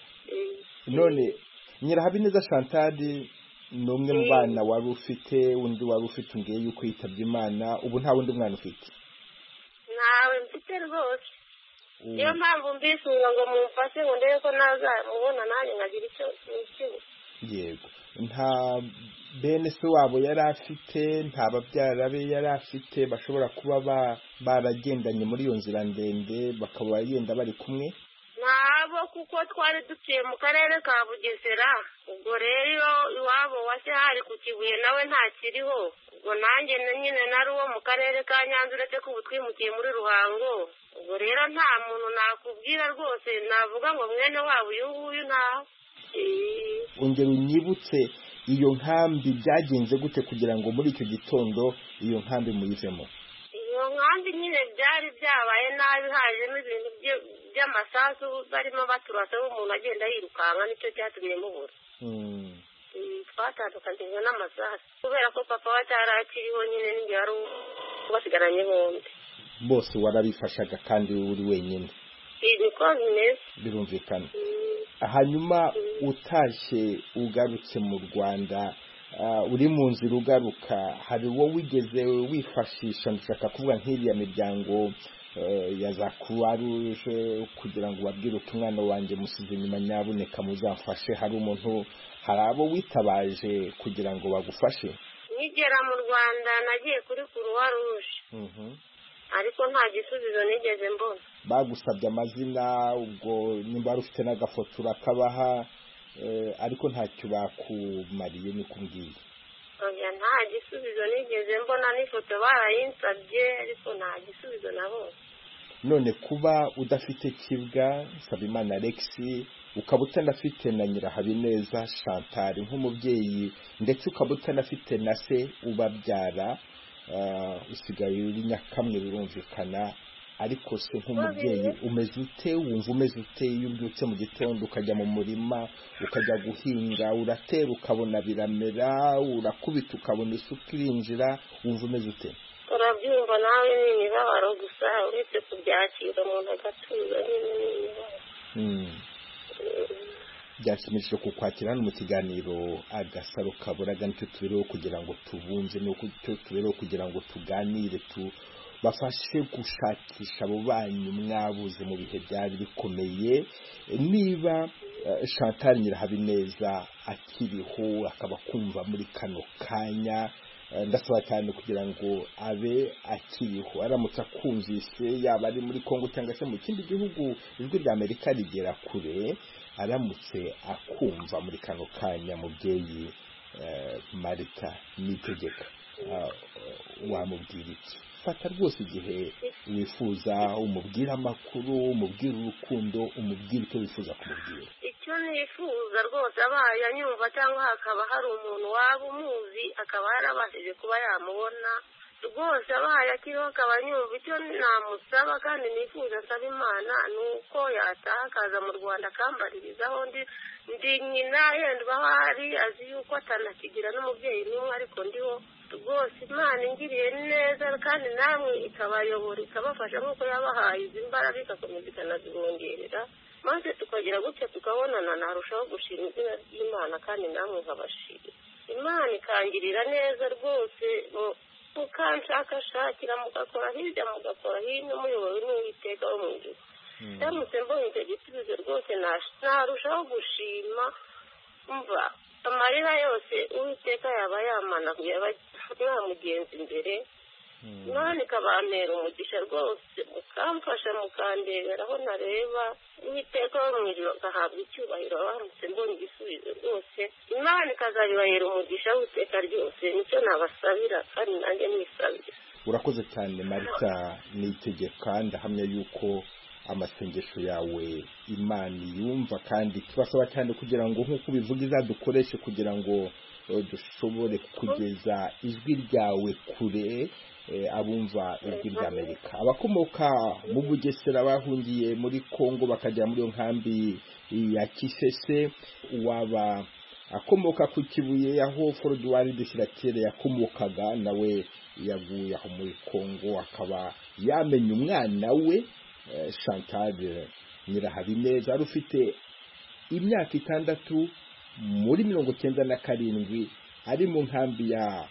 None Nyirahabineza Chantal ni umwe mu bana wari ufite, undi wari ufite ungiye yuko yitabye Imana. Ubu nta wundi mwana ufite? Ntawe mfite rwose. Niyo mpamvu mbisunga ngo mumfashe ngo ndebe ko nazamubona nanjye nkagira icyo n'ikibu. Yego. Nta bene se wabo yari afite, nta babyara be yari afite bashobora kuba baragendanye muri iyo nzira ndende bakaba yenda bari kumwe? Nabo, kuko twari dutuye mu karere ka Bugesera. Ubwo rero iwabo wase hari ku Kibuye nawe ntakiriho. Ubwo nanjye nyine nari uwo mu karere ka Nyanza, uretse ko ubu twimukiye muri Ruhango. Ubwo rero nta muntu nakubwira rwose navuga ngo mwene wabo uyu nguyu ntaho. Ongera unyibutse iyo nkambi byagenze gute kugira ngo muri icyo gitondo iyo nkambi muyivemo? Iyo nkambi nyine byari byabaye nabi, hajemo ibintu by'amasasu barimo baturasa, umuntu agenda yirukanka, nicyo cyatumye mubura. Twatandukanye n'amasasu kubera ko papa we atarakiriho, nyine n'ingihe wari ubasigaranye bombi. Bose warabifashaga kandi uri wenyine? Niko bimeze. Birumvikana. Hanyuma utashye ugarutse mu Rwanda, uri mu nzira ugaruka, hari uwo wigeze wifashisha, ndashaka kuvuga nk'iriya miryango ya za Croix Rouge, kugira ngo babwire uko umwana wanjye musize inyuma nyabuneka muzamfashe? Hari umuntu, hari abo witabaje kugira ngo bagufashe? Nigera mu Rwanda nagiye kuri Croix Rouge, ariko nta gisubizo nigeze mbona. Bagusabye amazina, ubwo nimba wari ufite n'agafoto urakabaha, ariko ntacyo bakumariye niko umbwiye? Oya, nta gisubizo nigeze mbona, n'ifoto barayinsabye ariko nta gisubizo nabonye. None kuba udafite Kibwa Nsabimana Alex, ukaba utanafite na Nyirahabineza Chantal nk'umubyeyi, ndetse ukaba utanafite na se ubabyara, usigaye uri Nyakamwe, birumvikana. Ariko se nk'umubyeyi umeze ute? Wumva umeze ute iyo ubyutse mu gitondo ukajya mu murima ukajya guhinga, uratera ukabona biramera, urakubita ukabona isuka irinjira, wumva umeze ute? Urabyumva nawe, ni imibabaro gusa, uretse kubyakira umuntu agatuza, nyine ni imibabaro. Byashimishije kukwakira hano mu kiganiro Agasaro Kaburaga. Nicyo tubereho kugira ngo tubunze, nicyo tubereho kugira ngo tuganire, bafashe gushakisha abo banyu mwabuze mu bihe byari bikomeye. Niba Chantal Nyirahabineza akiriho akaba kumva muri kano kanya, ndasaba cyane kugira ngo abe akiriho, aramutse akumvise yaba ari muri Kongo cyangwa se mu kindi gihugu ijwi rya Amerika rigera kure, aramutse akumva muri kano kanya mubyeyi Marita Niyitegeka, wamubwira iki? Fata rwose igihe wifuza, umubwira amakuru, umubwira urukundo, umubwira icyo wifuza kumubwira. Icyo nifuza rwose abaye anyumva cyangwa hakaba hari umuntu waba umuzi akaba yarabashije kuba yamubona, rwose abaye akiriho akaba anyumva, icyo namusaba kandi nifuza asaba Imana ni uko yataha akaza mu Rwanda akambaririzaho ndi ndi nyina yenda aho ari, azi yuko atanakigira n'umubyeyi n'umwe ariko ndiho. Rwose Imana ingiriye neza kandi namwe ikabayobora ikabafasha nk'uko yabahaye izi mbaraga igakomeza ikanazibongerera, maze tukagira gutya tukabonana, narushaho gushima izina ry'Imana kandi namwe nkabashira. Imana ikangirira neza rwose, mukanshakashakira mugakora hirya mugakora hino muyobowe n'Uwiteka wo mu ijuru. Ndamutse mbonye icyo gisubizo rwose narushaho gushima. Umva amarira yose Uwiteka yaba yamanaguye mwamugenza imbere, none ikabampera umugisha rwose, mukamfasha mukandebera aho nareba, Uwiteka wo mu ijuru agahabwa icyubahiro baramutse mbonye igisubizo rwose. Imana ikazabibahera umugisha w'iteka ryose, nicyo nabasabira kandi nanjye nisabira. Urakoze cyane Marita Niyitegeka, ndahamya yuko amasengesho yawe Imana yumva kandi tubasaba cyane kugira ngo nk'uko ubivuga izadukoreshe kugira ngo dushobore kugeza ijwi ryawe kure abumva ijwi rya Amerika. Abakomoka mu Bugesera bahungiye muri Kongo bakajya muri iyo nkambi ya Kisese, waba akomoka ku Kibuye aho Frodouard de Chiratere yakomokaga, nawe yaguye aho muri Kongo akaba yamenye umwana we Chantal Nyirahabineza, ari ufite imyaka itandatu muri mirongo cyenda na karindwi, ari mu nkambi ya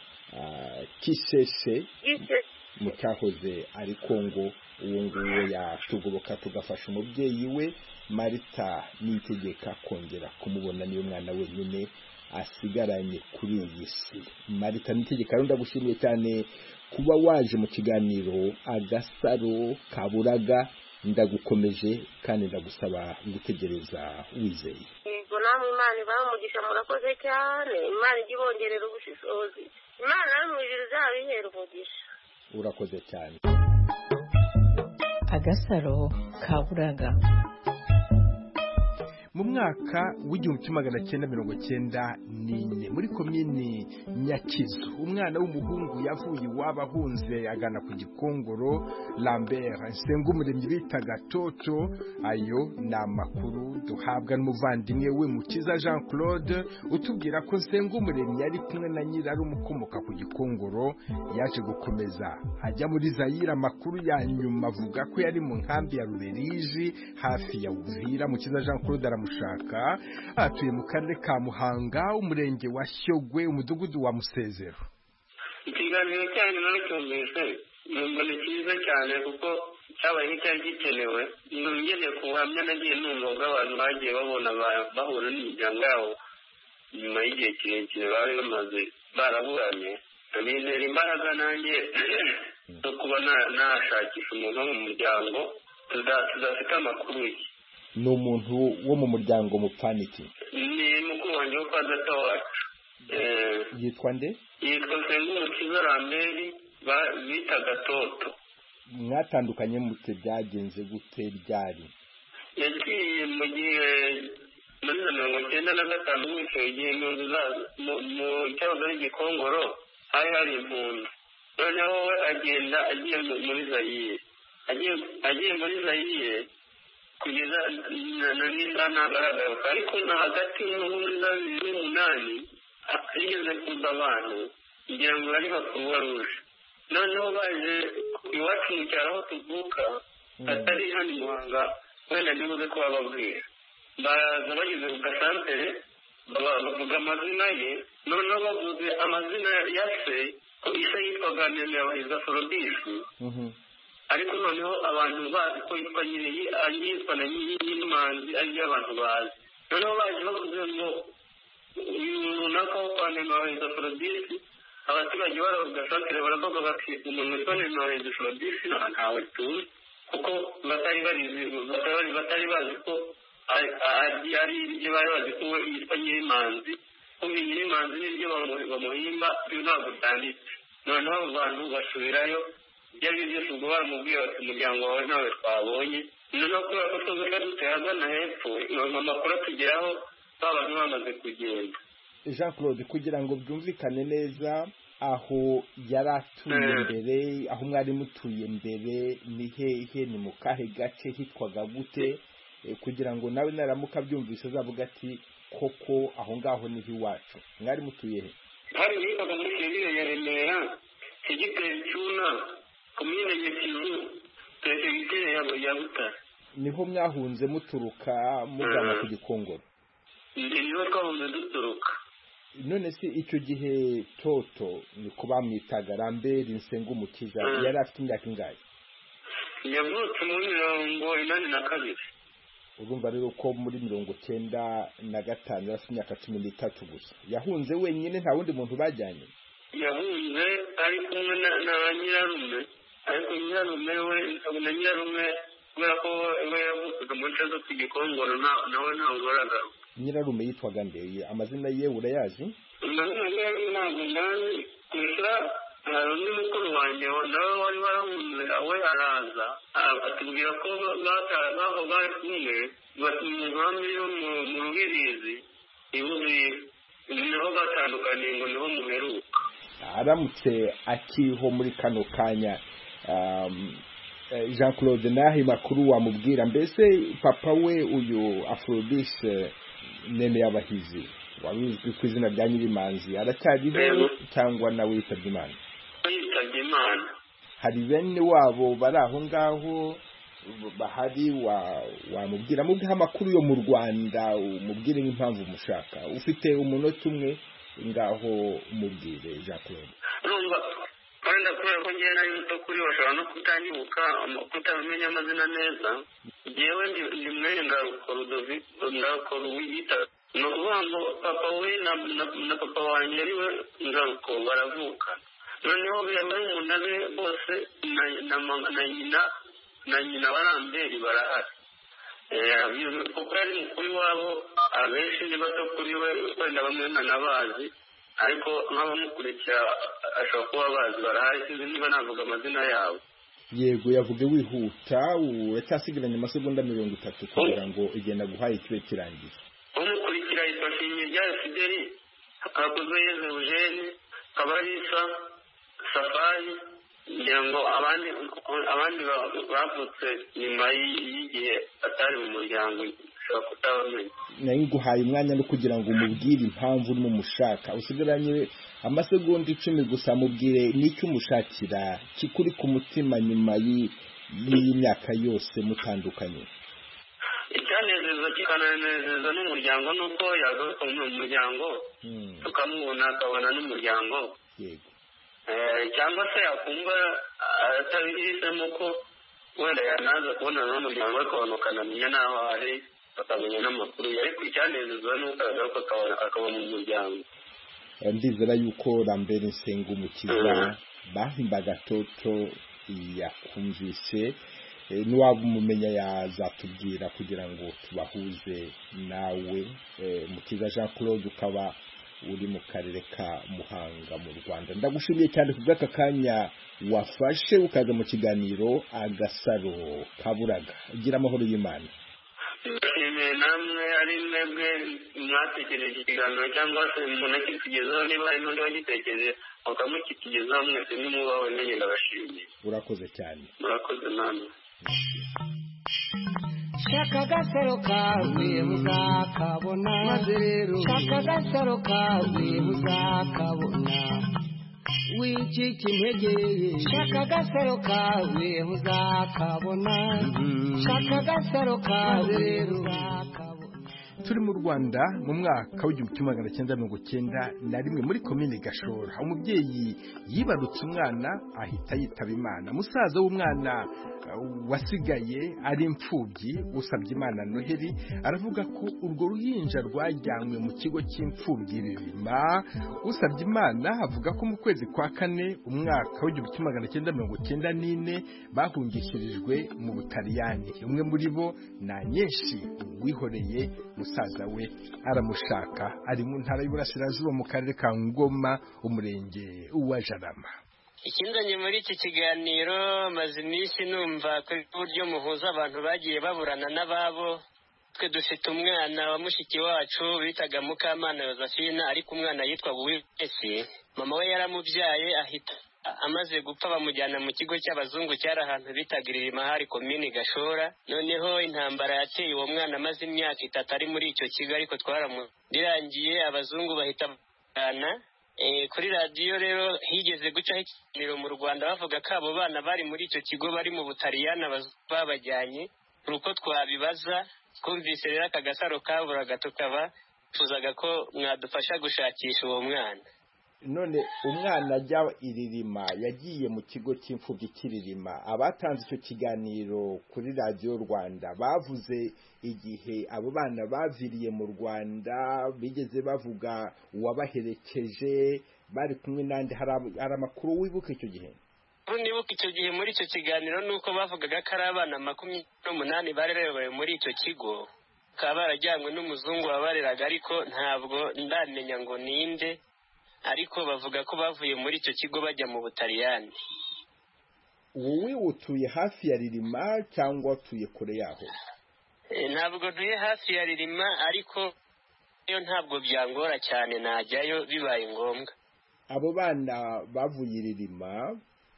Kisese mu cyahoze ari Kongo. Uwo nguwo yatugoboka tugafasha umubyeyi we Marita Niyitegeka kongera kumubona niyo mwana wenyine asigaranye kuri iyi si. Marita Niyitegeka, ndagushimiye cyane kuba waje mu kiganiro Agasaro Kaburaga. Ndagukomeje kandi ndagusaba gutegereza wizeye. Yego namwe Imana ibamugisha, murakoze cyane. Imana igibongerera ubushishozi, Imana y'umwijuru izabihera umugisha. Urakoze cyane. Agasaro Kaburaga. Mu mwaka w'igihumbi kimwe magana cyenda mirongo cyenda n'ine muri komini Nyakizu, umwana w'umuhungu yavuye iwabo ahunze agana ku Gikongoro, Lambert Nsengumuremyi bitaga Toto. Ayo ni amakuru duhabwa n'umuvandimwe we Mukiza Jean Claude utubwira ko Nsengumuremyi yari kumwe na nyirarume ukomoka ku Gikongoro, yaje gukomeza ajya muri Zaire. Amakuru ya nyuma avuga ko yari mu nkambi ya Ruberiji hafi ya Uvira. Mukiza Jean Claude mushaka atuye mu karere ka Muhanga, umurenge wa Shyogwe, umudugudu wa Musezero. Ikiganiro cyane n'acyumvise numva ni cyiza cyane kuko cyabaye nk'icyari gikenewe. Nongeye kuhamya nagiye numva bw'abantu bagiye babona bahura n'imiryango yabo nyuma y'igihe kirekire bari bamaze baraburanye. Nizera imbaraga nanjye zo kuba nashakisha umuntu wo mu muryango tudafite amakuru ye. Ni umuntu wo mu muryango mupfaniki? Ni mukuru wanjye wo kwa data wacu. Yitwa nde? Yitwa Nsengumukiza Lambert bitaga Toto. Mwatandukanye mute, byagenze gute, ryari? Yagiye mu gihe muri mirongo cyenda na gatanu w'icyo gihe mu cyahoze ari Gikongoro hari hari impunzi. Noneho we agenda agiye muri Zaire. Agiye muri Zaire kugeza na nisa ntagaragaruka, ariko na hagati muri za bibiri n'umunani yigeze kuza abantu kugira ngo bari Croix Rouge. Noneho baje iwacu mu cyaro aho tuvuka atari hano Muhanga, wenda ndibuze ko bababwira. Baza bageze ku gasantere bavuga amazina ye, noneho bavuze amazina ya se ise yitwaga nene yabahiza Forodisi ariko noneho abantu bazi ko yitwa nyine yitwa na Nyimanzi ari abantu bazi noneho baje bavuze ngo runaka wo kwa nene yabahiza Forodisi abaturage barabagashakira baravuga bati umuntu witwa nene yabahiza Forodisi ntawe tuzi kuko batari bari batari bazi ko ari ibyo bari bazi ko yitwa Nyimanzi kuko Nyimanzi n'ibyo bamuhimba byo ntabwo byanditse noneho abantu basubirayo byari byose ubwo baramubwiye bati umuryango wawe ntawe twabonye noneho kubera ko tuzi ko dutehagana hepfo amakuru atugeraho abantu bamaze kugenda. Jean Claude, kugira ngo byumvikane neza aho yari atuye mbere aho mwari mutuye mbere ni hehe ni mu kahe gace hitwaga gute kugira ngo nawe naramuka byumvise azavuga ati koko aho ngaho ni iwacu mwari mutuye he? Hari hitwaga muri Serire ya Remera Segiteri Cyuna komine Nyakizu Perefegiture ya Butare. Niho mwahunze muturuka mugana ku Gikongoro? Niho twahunze duturuka. None se icyo gihe Toto ni kuba mwitaga Lambert Nsengumukiza yari afite imyaka ingahe? Yavutse muri mirongo inani na kabiri. Urumva rero ko muri mirongo cyenda na gatanu yari afite imyaka cumi n'itatu gusa. Yahunze wenyine nta wundi muntu bajyanye? Yahunze ari kumwe na nyirarume ariko nyirarume we na nyirarume kubera ko we yavutse mu nce zo ku Gikongoro nawe ntabwo baragaruka. Nyirarume yitwaga ndeye amazina ye urayazi? Amazina ye ntabwo ndazi gusa hari undi mukuru wanjye nawe wari warahunze we araza atubwira ko baho bari kumwe bati mu nkambi yo mu Rubirizi ibuzi niho batandukaniye ngo niho muheruka. Aramutse akiho muri kano kanya Jean Claude nahi makuru wamubwira mbese papa we uyu Aphrodis Nene Yabahizi wabizwi ku izina rya Nyirimanzi aracyariho cyangwa nawe yitabye Imana? Yitabye Imana. Hari bene wabo bari aho ngaho bahari wamubwira mubwiha amakuru yo mu Rwanda umubwire n'impamvu mushaka ufite umunota umwe ngaho umubwire Jean Claude. Urumva kandi kubera ko ngiye nari muto kuri bashobora no kutanyibuka kutamenya amazina neza jewe ndi mwene Ngaruko Ludovic Ngaruko wiyita no kuvuga ngo papa we na papa wanjye ari we Ngaruko baravuka noneho bari umuntu abe bose na nyina na nyina baramberi barahari kuko ari mukuru wabo abenshi ni bato kuri we wenda bamwe ntanabazi ariko nk'abamukurikira ashobora kuba bazi barahari sinzi niba navuga amazina yabo. Yego yavuge wihuta uracyasigaranye amasegonda mirongo itatu kugira ngo igenda guhaye ikibe kirangiye. Umukurikira yitwa Nshimiyiryayo Fideli Kakozwe Yezu Eugene Kabarisa Safari ngira ngo abandi abandi bavutse nyuma y'igihe atari mu muryango ushobora kutabamenya. Nayo guhaye umwanya no kugira ngo umubwire impamvu urimo mushaka usigaranye amasegonda icumi gusa mubwire n'icyo umushakira kikuri ku mutima nyuma y'imyaka yose mutandukanye. Icyanezeza kikananezeza n'umuryango nuko yagaruka mu muryango tukamubona akabona n'umuryango. Yego. Cyangwa se yakumva atabihisemo ko wenda yanaza kubona n'umuryango akabona ukanamenya n'aho ari bakamenya n'amakuru ariko icyanezeza nuko agaruka akabona umuryango. Ndizera yuko Lambert Nsengumukiza bahimbaga Toto yakumvise n'uwaba umumenya yazatubwira kugira ngo tubahuze nawe. Mukiza Jean Claude ukaba uri mu karere ka Muhanga mu Rwanda. Ndagushimiye cyane ku bw'aka kanya wafashe ukaza mu kiganiro Agasaro Kaburaga. Gira amahoro y'Imana. Ndashimiye namwe ari mwebwe mwatekereje ikiganiro cyangwa se umuntu akitugezaho niba hari n'undi wagitekereje ukamukitugezaho mwese nimubawe nanjye ndabashimiye. Urakoze cyane. Murakoze namwe. Shaka agasaro kawe muzakabona maze rero shaka agasaro kawe muzakabona wicika intege shaka agasaro kawe muzakabona shaka agasaro kawe rero turi mu Rwanda mu mwaka w'igihumbi kimwe magana cyenda mirongo cyenda na rimwe muri komine Gashora umubyeyi yibarutse umwana ahita yitaba Imana. Musaza w'umwana wasigaye ari imfubyi usabye Imana Noheli aravuga ko urwo ruhinja rwajyanywe mu kigo cy'imfubyi Ririma. Usabye Imana avuga ko mu kwezi kwa kane umwaka w'igihumbi kimwe magana cyenda mirongo cyenda n'ine bahungishirijwe mu Butaliyani. Umwe muri bo na Nyeshi wihoreye musaza we aramushaka ari mu ntara y'Iburasirazuba mu karere ka Ngoma umurenge wa Jarama. Ikindanye muri iki kiganiro maze iminsi numva ko uburyo muhuza abantu bagiye baburana n'ababo. Twe dufite umwana wa mushiki wacu bitaga Mukamana Josephine ariko umwana yitwa Buwesi. Mama we yaramubyaye ahita amaze gupfa bamujyana mu kigo cy'abazungu cyari ahantu bitagirira hari komini Gashora. Noneho intambara yateye uwo mwana amaze imyaka itatu ari muri icyo kigo ariko twaramurangiye abazungu bahita bana. E, kuri radiyo rero higeze gucaho ikiganiro mu Rwanda bavuga ko abo bana bari muri icyo kigo bari mu Butaliyani babajyanye. Uko twabibaza twumvise rero aka gasaro kaburaga tukaba tuzaga ko mwadufasha gushakisha uwo mwana. None umwana ajya iririma yagiye mu kigo cy'imfubyi kiririma. Abatanze icyo kiganiro kuri radiyo Rwanda bavuze igihe abo bana baviriye mu Rwanda bigeze bavuga uwabaherekeje bari kumwe nande. Hari amakuru wibuka icyo gihe? Nibuka icyo gihe muri icyo kiganiro nuko bavugaga ko ari abana makumyabiri n'umunani barerewe muri icyo kigo bakaba barajyanywe n'umuzungu wabareraga ariko ntabwo ndamenya ngo ninde, ariko bavuga ko bavuye muri icyo kigo bajya mu Butaliyani. Wowe utuye hafi ya Ririma cyangwa utuye kure yaho? E, ntabwo ntuye hafi ya Ririma ariko yo ntabwo byangora cyane najyayo bibaye ngombwa. Abo bana bavuye Ririma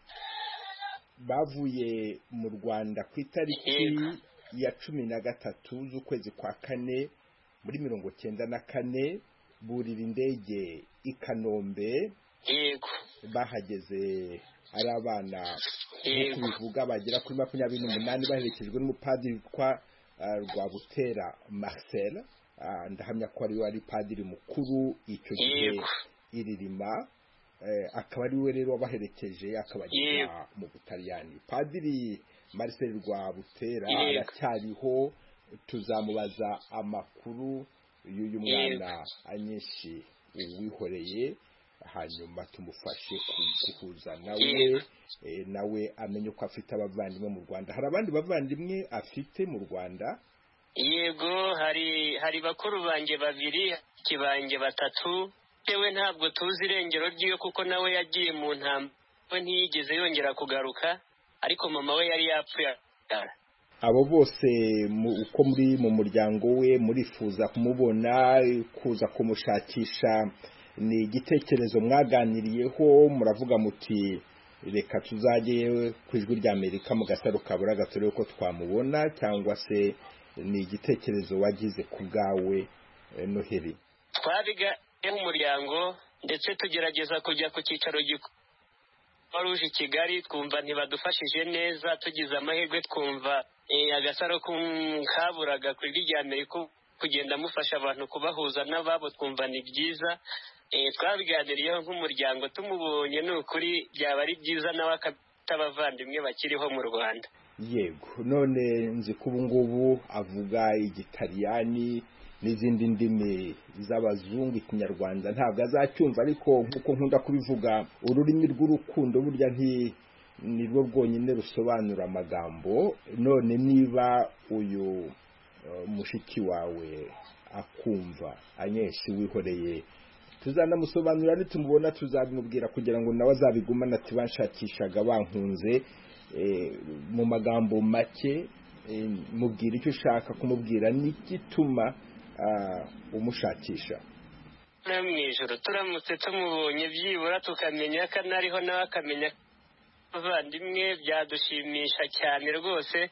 bavuye mu Rwanda ku itariki ya cumi na gatatu z'ukwezi kwa kane muri mirongo cyenda na kane burira indege i Kanombe. Yego. Bahageze ari abana nk'uko bivuga bagera kuri makumyabiri n'umunani baherekejwe n'umupadiri witwa Rwabutera Marcel. Ndahamya ko ari we ari padiri mukuru icyo gihe iririma. Akaba ari we rero wabaherekeje akabageza mu Butaliyani. Padiri Marcel Rwabutera aracyariho, tuzamubaza amakuru y'uyu mwana Anyeshi wihoreye hanyuma tumufashe kuhuza nawe nawe amenye ko afite abavandimwe mu Rwanda. Hari abandi bavandimwe afite mu Rwanda? Yego, hari hari bakuru banjye babiri, kibanjye batatu. Tewe ntabwo tuzi irengero ry'iyo kuko nawe yagiye mu ntambwe ntiyigeze yongera kugaruka ariko mama we yari yapfuye. Abo bose uko muri mu muryango we murifuza kumubona, kuza kumushakisha, ni igitekerezo mwaganiriyeho muravuga muti reka tuzajye ku ijwi rya Amerika mu gasaro kaburaga turebe ko twamubona, cyangwa se ni igitekerezo wagize ku bwawe Noheli? Twabiga umuryango ndetse tugerageza kujya ku cyicaro gikuru waruje i Kigali, twumva ntibadufashije neza. Tugize amahirwe twumva agasaro kaburaga ku ijwi rya Amerika kugenda mufasha abantu kubahuza n'ababo, twumva ni byiza. Twabiganiriyeho nk'umuryango, tumubonye ni ukuri byaba ari byiza nawe akabita abavandimwe bakiriho mu Rwanda. Yego, none nzi ko ubu ngubu avuga Igitaliyani n'izindi ndimi z'abazungu. Ikinyarwanda ntabwo azacyumva ariko nkuko nkunda kubivuga ururimi rw'urukundo burya nti ni rwo rwonyine rusobanura amagambo. None niba uyu uh, mushiki wawe akumva Anyeshi wihoreye, tuzanamusobanurira nitumubona tuzabimubwira kugira ngo nawe azabigumana ati banshakishaga bankunze. E, mu magambo make e, mubwira icyo ushaka kumubwira n'igituma uh, umushakisha. Na mwijoro turamutse tumubonye byibura tukamenya ko nariho nawe akamenya abavandimwe byadushimisha cyane rwose.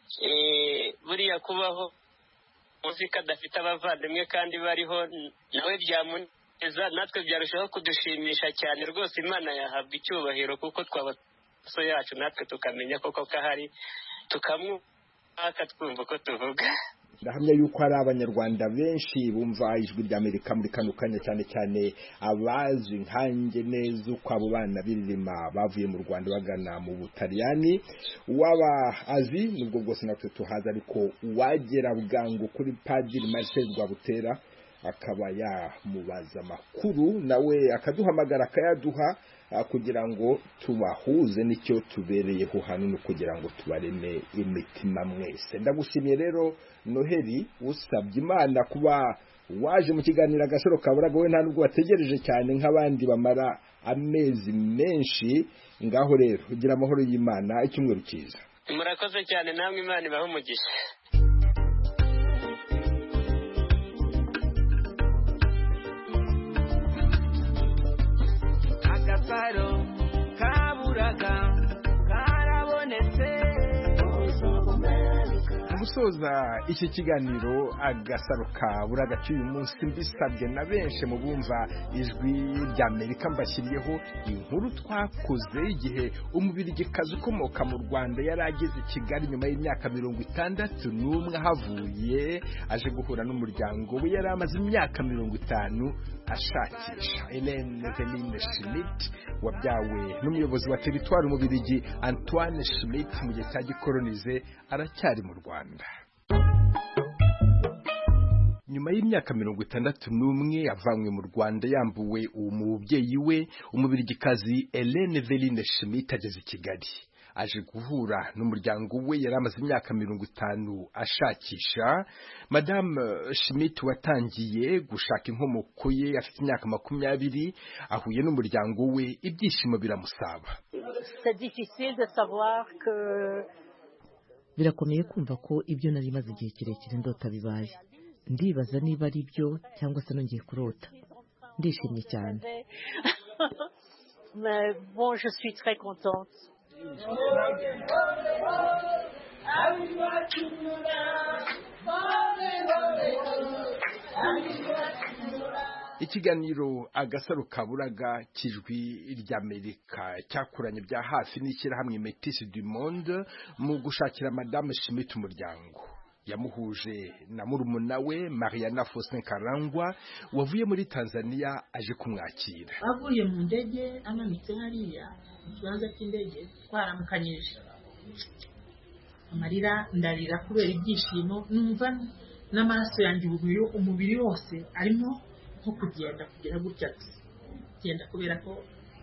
E, buriya kubaho uzi ko adafite abavandimwe kandi bariho nawe byamuneza, natwe byarushaho kudushimisha cyane rwose. Imana yahabwa icyubahiro kuko twaba so yacu natwe tukamenya koko kahari tukamwaka twumva ko tuvuga. ndahamya yuko hari abanyarwanda benshi bumva ijwi rya Amerika muri kano kanya, cyane cyane abazi nkanjye neza uko abo bana biririma bavuye mu Rwanda bagana mu Butaliyani. Waba azi nubwo bwose natwe tuhaza, ariko wagera bwangu kuri Padiri Marcel Rwabutera akaba yamubaza amakuru, nawe akaduhamagara akayaduha kugira ngo tubahuze n'icyo tubereyeho hano, no kugira ngo tubareme imitima mwese. Ndagushimiye rero Noheli usabye Imana kuba waje mu kiganiro Agasaro Kaburaga. We nta nubwo wategereje cyane nk'abandi bamara amezi menshi. Ngaho rero ugira amahoro y'Imana, icyumweru cyiza. Murakoze cyane namwe, Imana ibahe umugisha. Agasaro Kaburaga karabonetse. Gusoza iki kiganiro Agasaro Kaburaga cy'uyu munsi, mbisabye na benshi mu bumva ijwi rya Amerika, mbashyiriyeho inkuru twakoze igihe umubirigikazi ukomoka mu Rwanda yari ageze i Kigali nyuma y'imyaka mirongo itandatu n'umwe ahavuye, aje guhura n'umuryango we yari amaze imyaka mirongo itanu ashakisha. Hélène Veline Schmidt wabyawe n'umuyobozi wa teritwari umubirigi Antoine Schmidt mu gihe cya gikolonize, aracyari mu Rwanda. Nyuma y'imyaka mirongo itandatu n'umwe avanywe mu Rwanda yambuwe umubyeyi we, umubirigikazi Hélène Veline Schmidt ageze i Kigali, aje guhura n'umuryango we yari amaze imyaka mirongo itanu ashakisha. Madame Schmidt watangiye gushaka inkomoko ye afite imyaka makumyabiri, ahuye n'umuryango we, ibyishimo biramusaba. Birakomeye kumva ko ibyo nari maze igihe kirekire ndota bibaye. Ndibaza niba ari byo cyangwa se nongeye kurota. Ndishimye cyane. Mais bon, je suis très contente. Ikiganiro Agasaro Kaburaga cy'ijwi ry'Amerika cyakuranye bya hafi n'ishyirahamwe Métis du Monde mu gushakira Madame Schmidt umuryango. Yamuhuje na murumuna we Mariana Faustin Karangwa wavuye muri Tanzania aje kumwakira. Avuye mu ndege amanitse hariya ikibanza cy'indege twaramukanyije. Amarira ndarira kubera ibyishimo, numva n'amaraso yanjye ubuye umubiri wose arimo nko kugenda kugira gutya genda kubera ko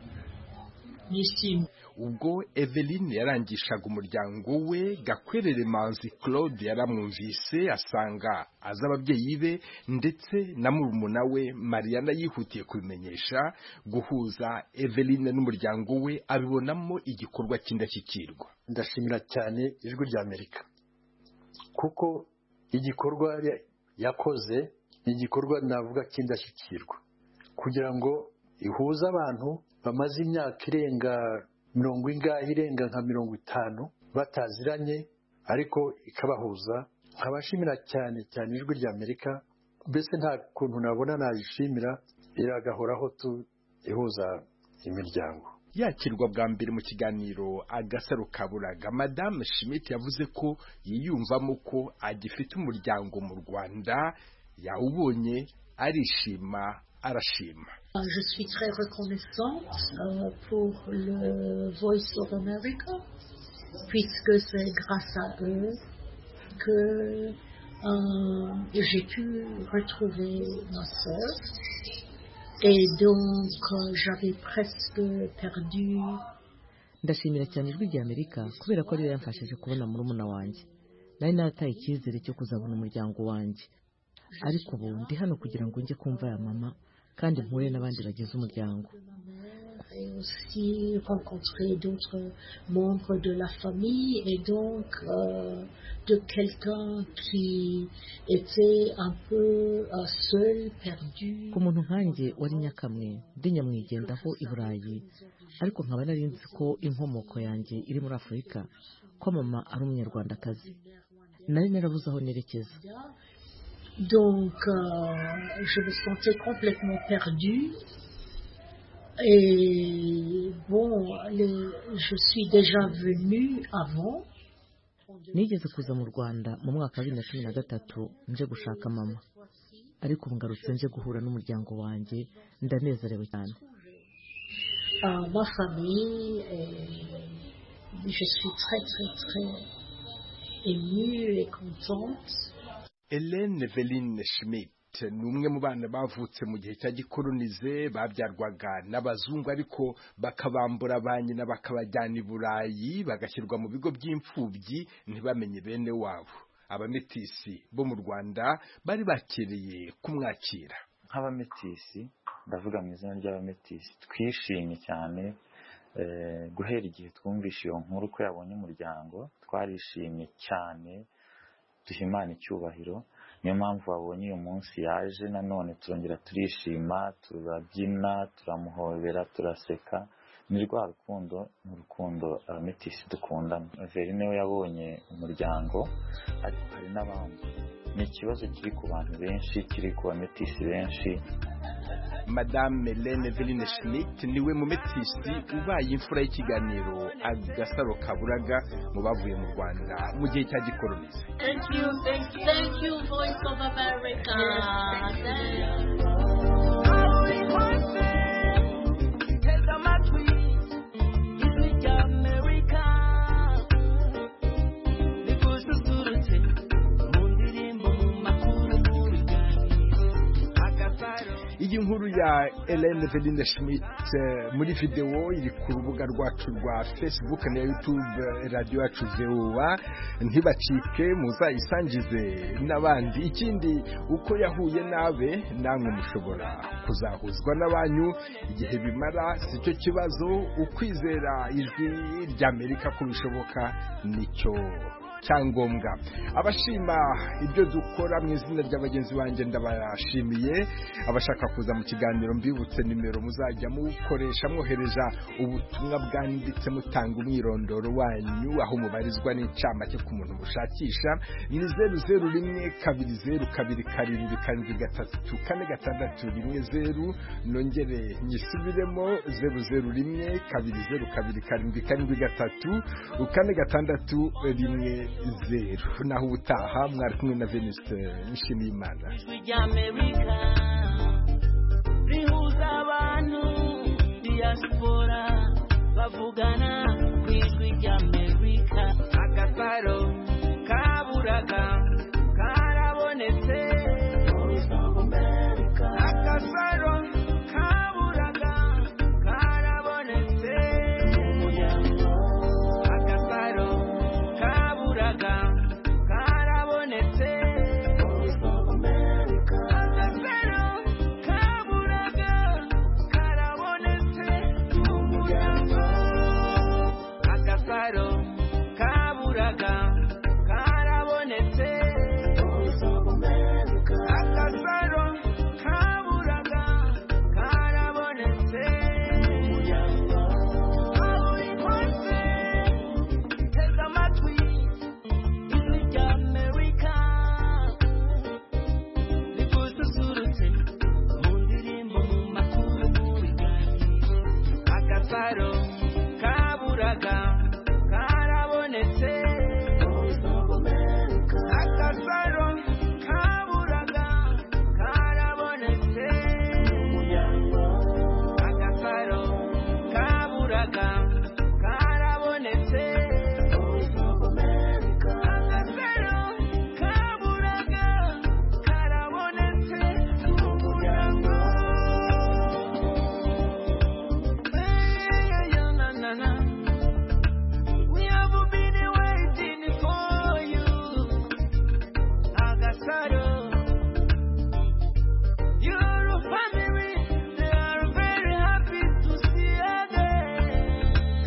nishimye. Ubwo Eveline yarangishaga umuryango we, Gakwerere Manzi Claude yaramwumvise asanga aza ababyeyi be ndetse na murumuna we Mariana yihutiye kubimenyesha. Guhuza Eveline n'umuryango we abibonamo igikorwa cy'indashyikirwa. Ndashimira cyane ijwi rya Amerika kuko igikorwa yakoze igikorwa navuga cy'indashyikirwa kugira ngo ihuze abantu bamaze imyaka irenga mirongo ingahe irenga nka mirongo itanu bataziranye, ariko ikabahuza. Nkabashimira cyane cyane ijwi rya Amerika, mbese nta kuntu nabona nayishimira, iragahoraho tu ihuza imiryango. Yakirwa bwa mbere mu kiganiro Agasaro Kaburaga, Madame Schmidt yavuze ko yiyumvamo ko agifite umuryango mu Rwanda, yawubonye arishima arashima. Je suis très reconnaissante euh, pour le Voice of America, puisque c'est grâce à eux que euh, j'ai pu retrouver ma sœur. Et donc euh, j'avais presque perdu. Ndashimira cyane ijwi rya Amerika kubera ko ari yamfashije kubona murumuna wanjye. Nari narataye icyizere cyo kuzabona umuryango wanjye, ariko ubu ndi hano kugira ngo njye kumva ya mama kandi mpuye n'abandi bagize umuryango. Et aussi rencontrer d'autres membres de la famille et donc euh, de quelqu'un qui était un peu uh, seul, perdu. Ku muntu nkanjye wari nyakamwe ndi nyamwigendaho i Burayi, ariko nkaba nari nzi ko inkomoko yanjye iri muri Afurika, ko mama ari umunyarwandakazi. Nari narabuze aho nerekeza. Donc euh, je me sentais complètement perdue. Et bon, les, je suis déjà venue avant. nigeze kuza mu Rwanda mu mwaka wa bibiri na cumi na gatatu nje gushaka mama, ariko ngarutse nje guhura n'umuryango wanjye, ndanezerewe cyane. Uh, ma famille, et je suis très très très émue et contente. Hélène Eveline Schmidt ni umwe mu bana bavutse mu gihe cya gikolonize, babyarwaga n'abazungu ariko bakabambura ba nyina bakabajyana i Burayi bagashyirwa mu bigo by'imfubyi ntibamenye bene wabo. Abametisi bo mu Rwanda bari bakereye kumwakira. Nk'abametisi, ndavuga mu izina ry'abametisi, twishimye cyane guhera igihe twumvishe iyo nkuru ko yabonye umuryango, twarishimye cyane, duha Imana icyubahiro. Niyo mpamvu babonye uyu munsi yaje, nanone turongera turishima, turabyina, turamuhobera, turaseka. Ni rwa rukundo, ni urukundo abametisi dukundana. Everine we yabonye umuryango, ariko hari n'abandi. Ni ikibazo kiri ku bantu benshi, kiri ku bametisi benshi. Madame Hélène Eveline Schmidt niwe mumetisi ubaye imfura y'ikiganiro Agasaro Kaburaga mu bavuye mu Rwanda mu gihe cya gikolonize. Thank you, thank you, thank you, Voice of America. Iyi nkuru ya Hélène Eveline Schmidt muri video iri ku rubuga rwacu rwa Facebook na YouTube Radio Yacu V O A, ntibacike muzayisangize n'abandi. Ikindi uko yahuye nabe namwe mushobora kuzahuzwa n'abanyu, igihe bimara sicyo kibazo. Ukwizera ijwi ry'Amerika ko bishoboka nicyo cyangombwa. Abashima ibyo dukora mu izina ry'abagenzi banjye ndabashimiye. Abashaka kuza mu kiganiro mbibutse nimero muzajya mukoresha mwohereza ubutumwa bwanditse mutanga umwirondoro wanyu, aho mubarizwa n'incamake ku muntu mushakisha. Ni zeru zeru rimwe kabiri zeru kabiri karindwi karindwi gatatu kane gatandatu rimwe zeru. Nongere nyisubiremo, zeru zeru rimwe kabiri zeru kabiri karindwi karindwi gatatu kane gatandatu rimwe zeru. Naho ubutaha mwari kumwe na Venuste Nshimiyimana. Rihuza abantu diaspora bavugana ku ijwi ry'Amerika. Agasaro Kaburaga karabonetse. Agasaro Kaburaga karabonetse. Agasaro Kaburaga karabonetse. Agasaro Kaburaga karabonetse. Agasaro Kaburaga karabonetse. Aho uri hose tega amatwi ijwi ry'Amerika rigususurutse mu ndirimbo, mu makuru, mu biganiro. Agasaro Kaburaga karabonetse. Agasaro Kaburaga karabonetse. Agasaro Kaburaga karabonetse. Agasaro Kaburaga karabonetse mu muryango. We have been waiting for you, Agasaro. Your family, they are very happy to see again.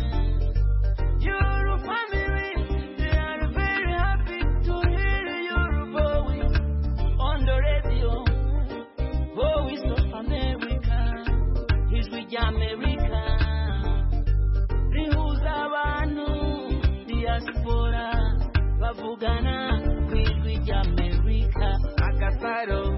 Your family, they are very happy to hear your voice on the radio. Voice of America, ijwi ry'Amerika. Rihuza abantu diaspora bavugana ku ijwi ry'Amerika. Agasaro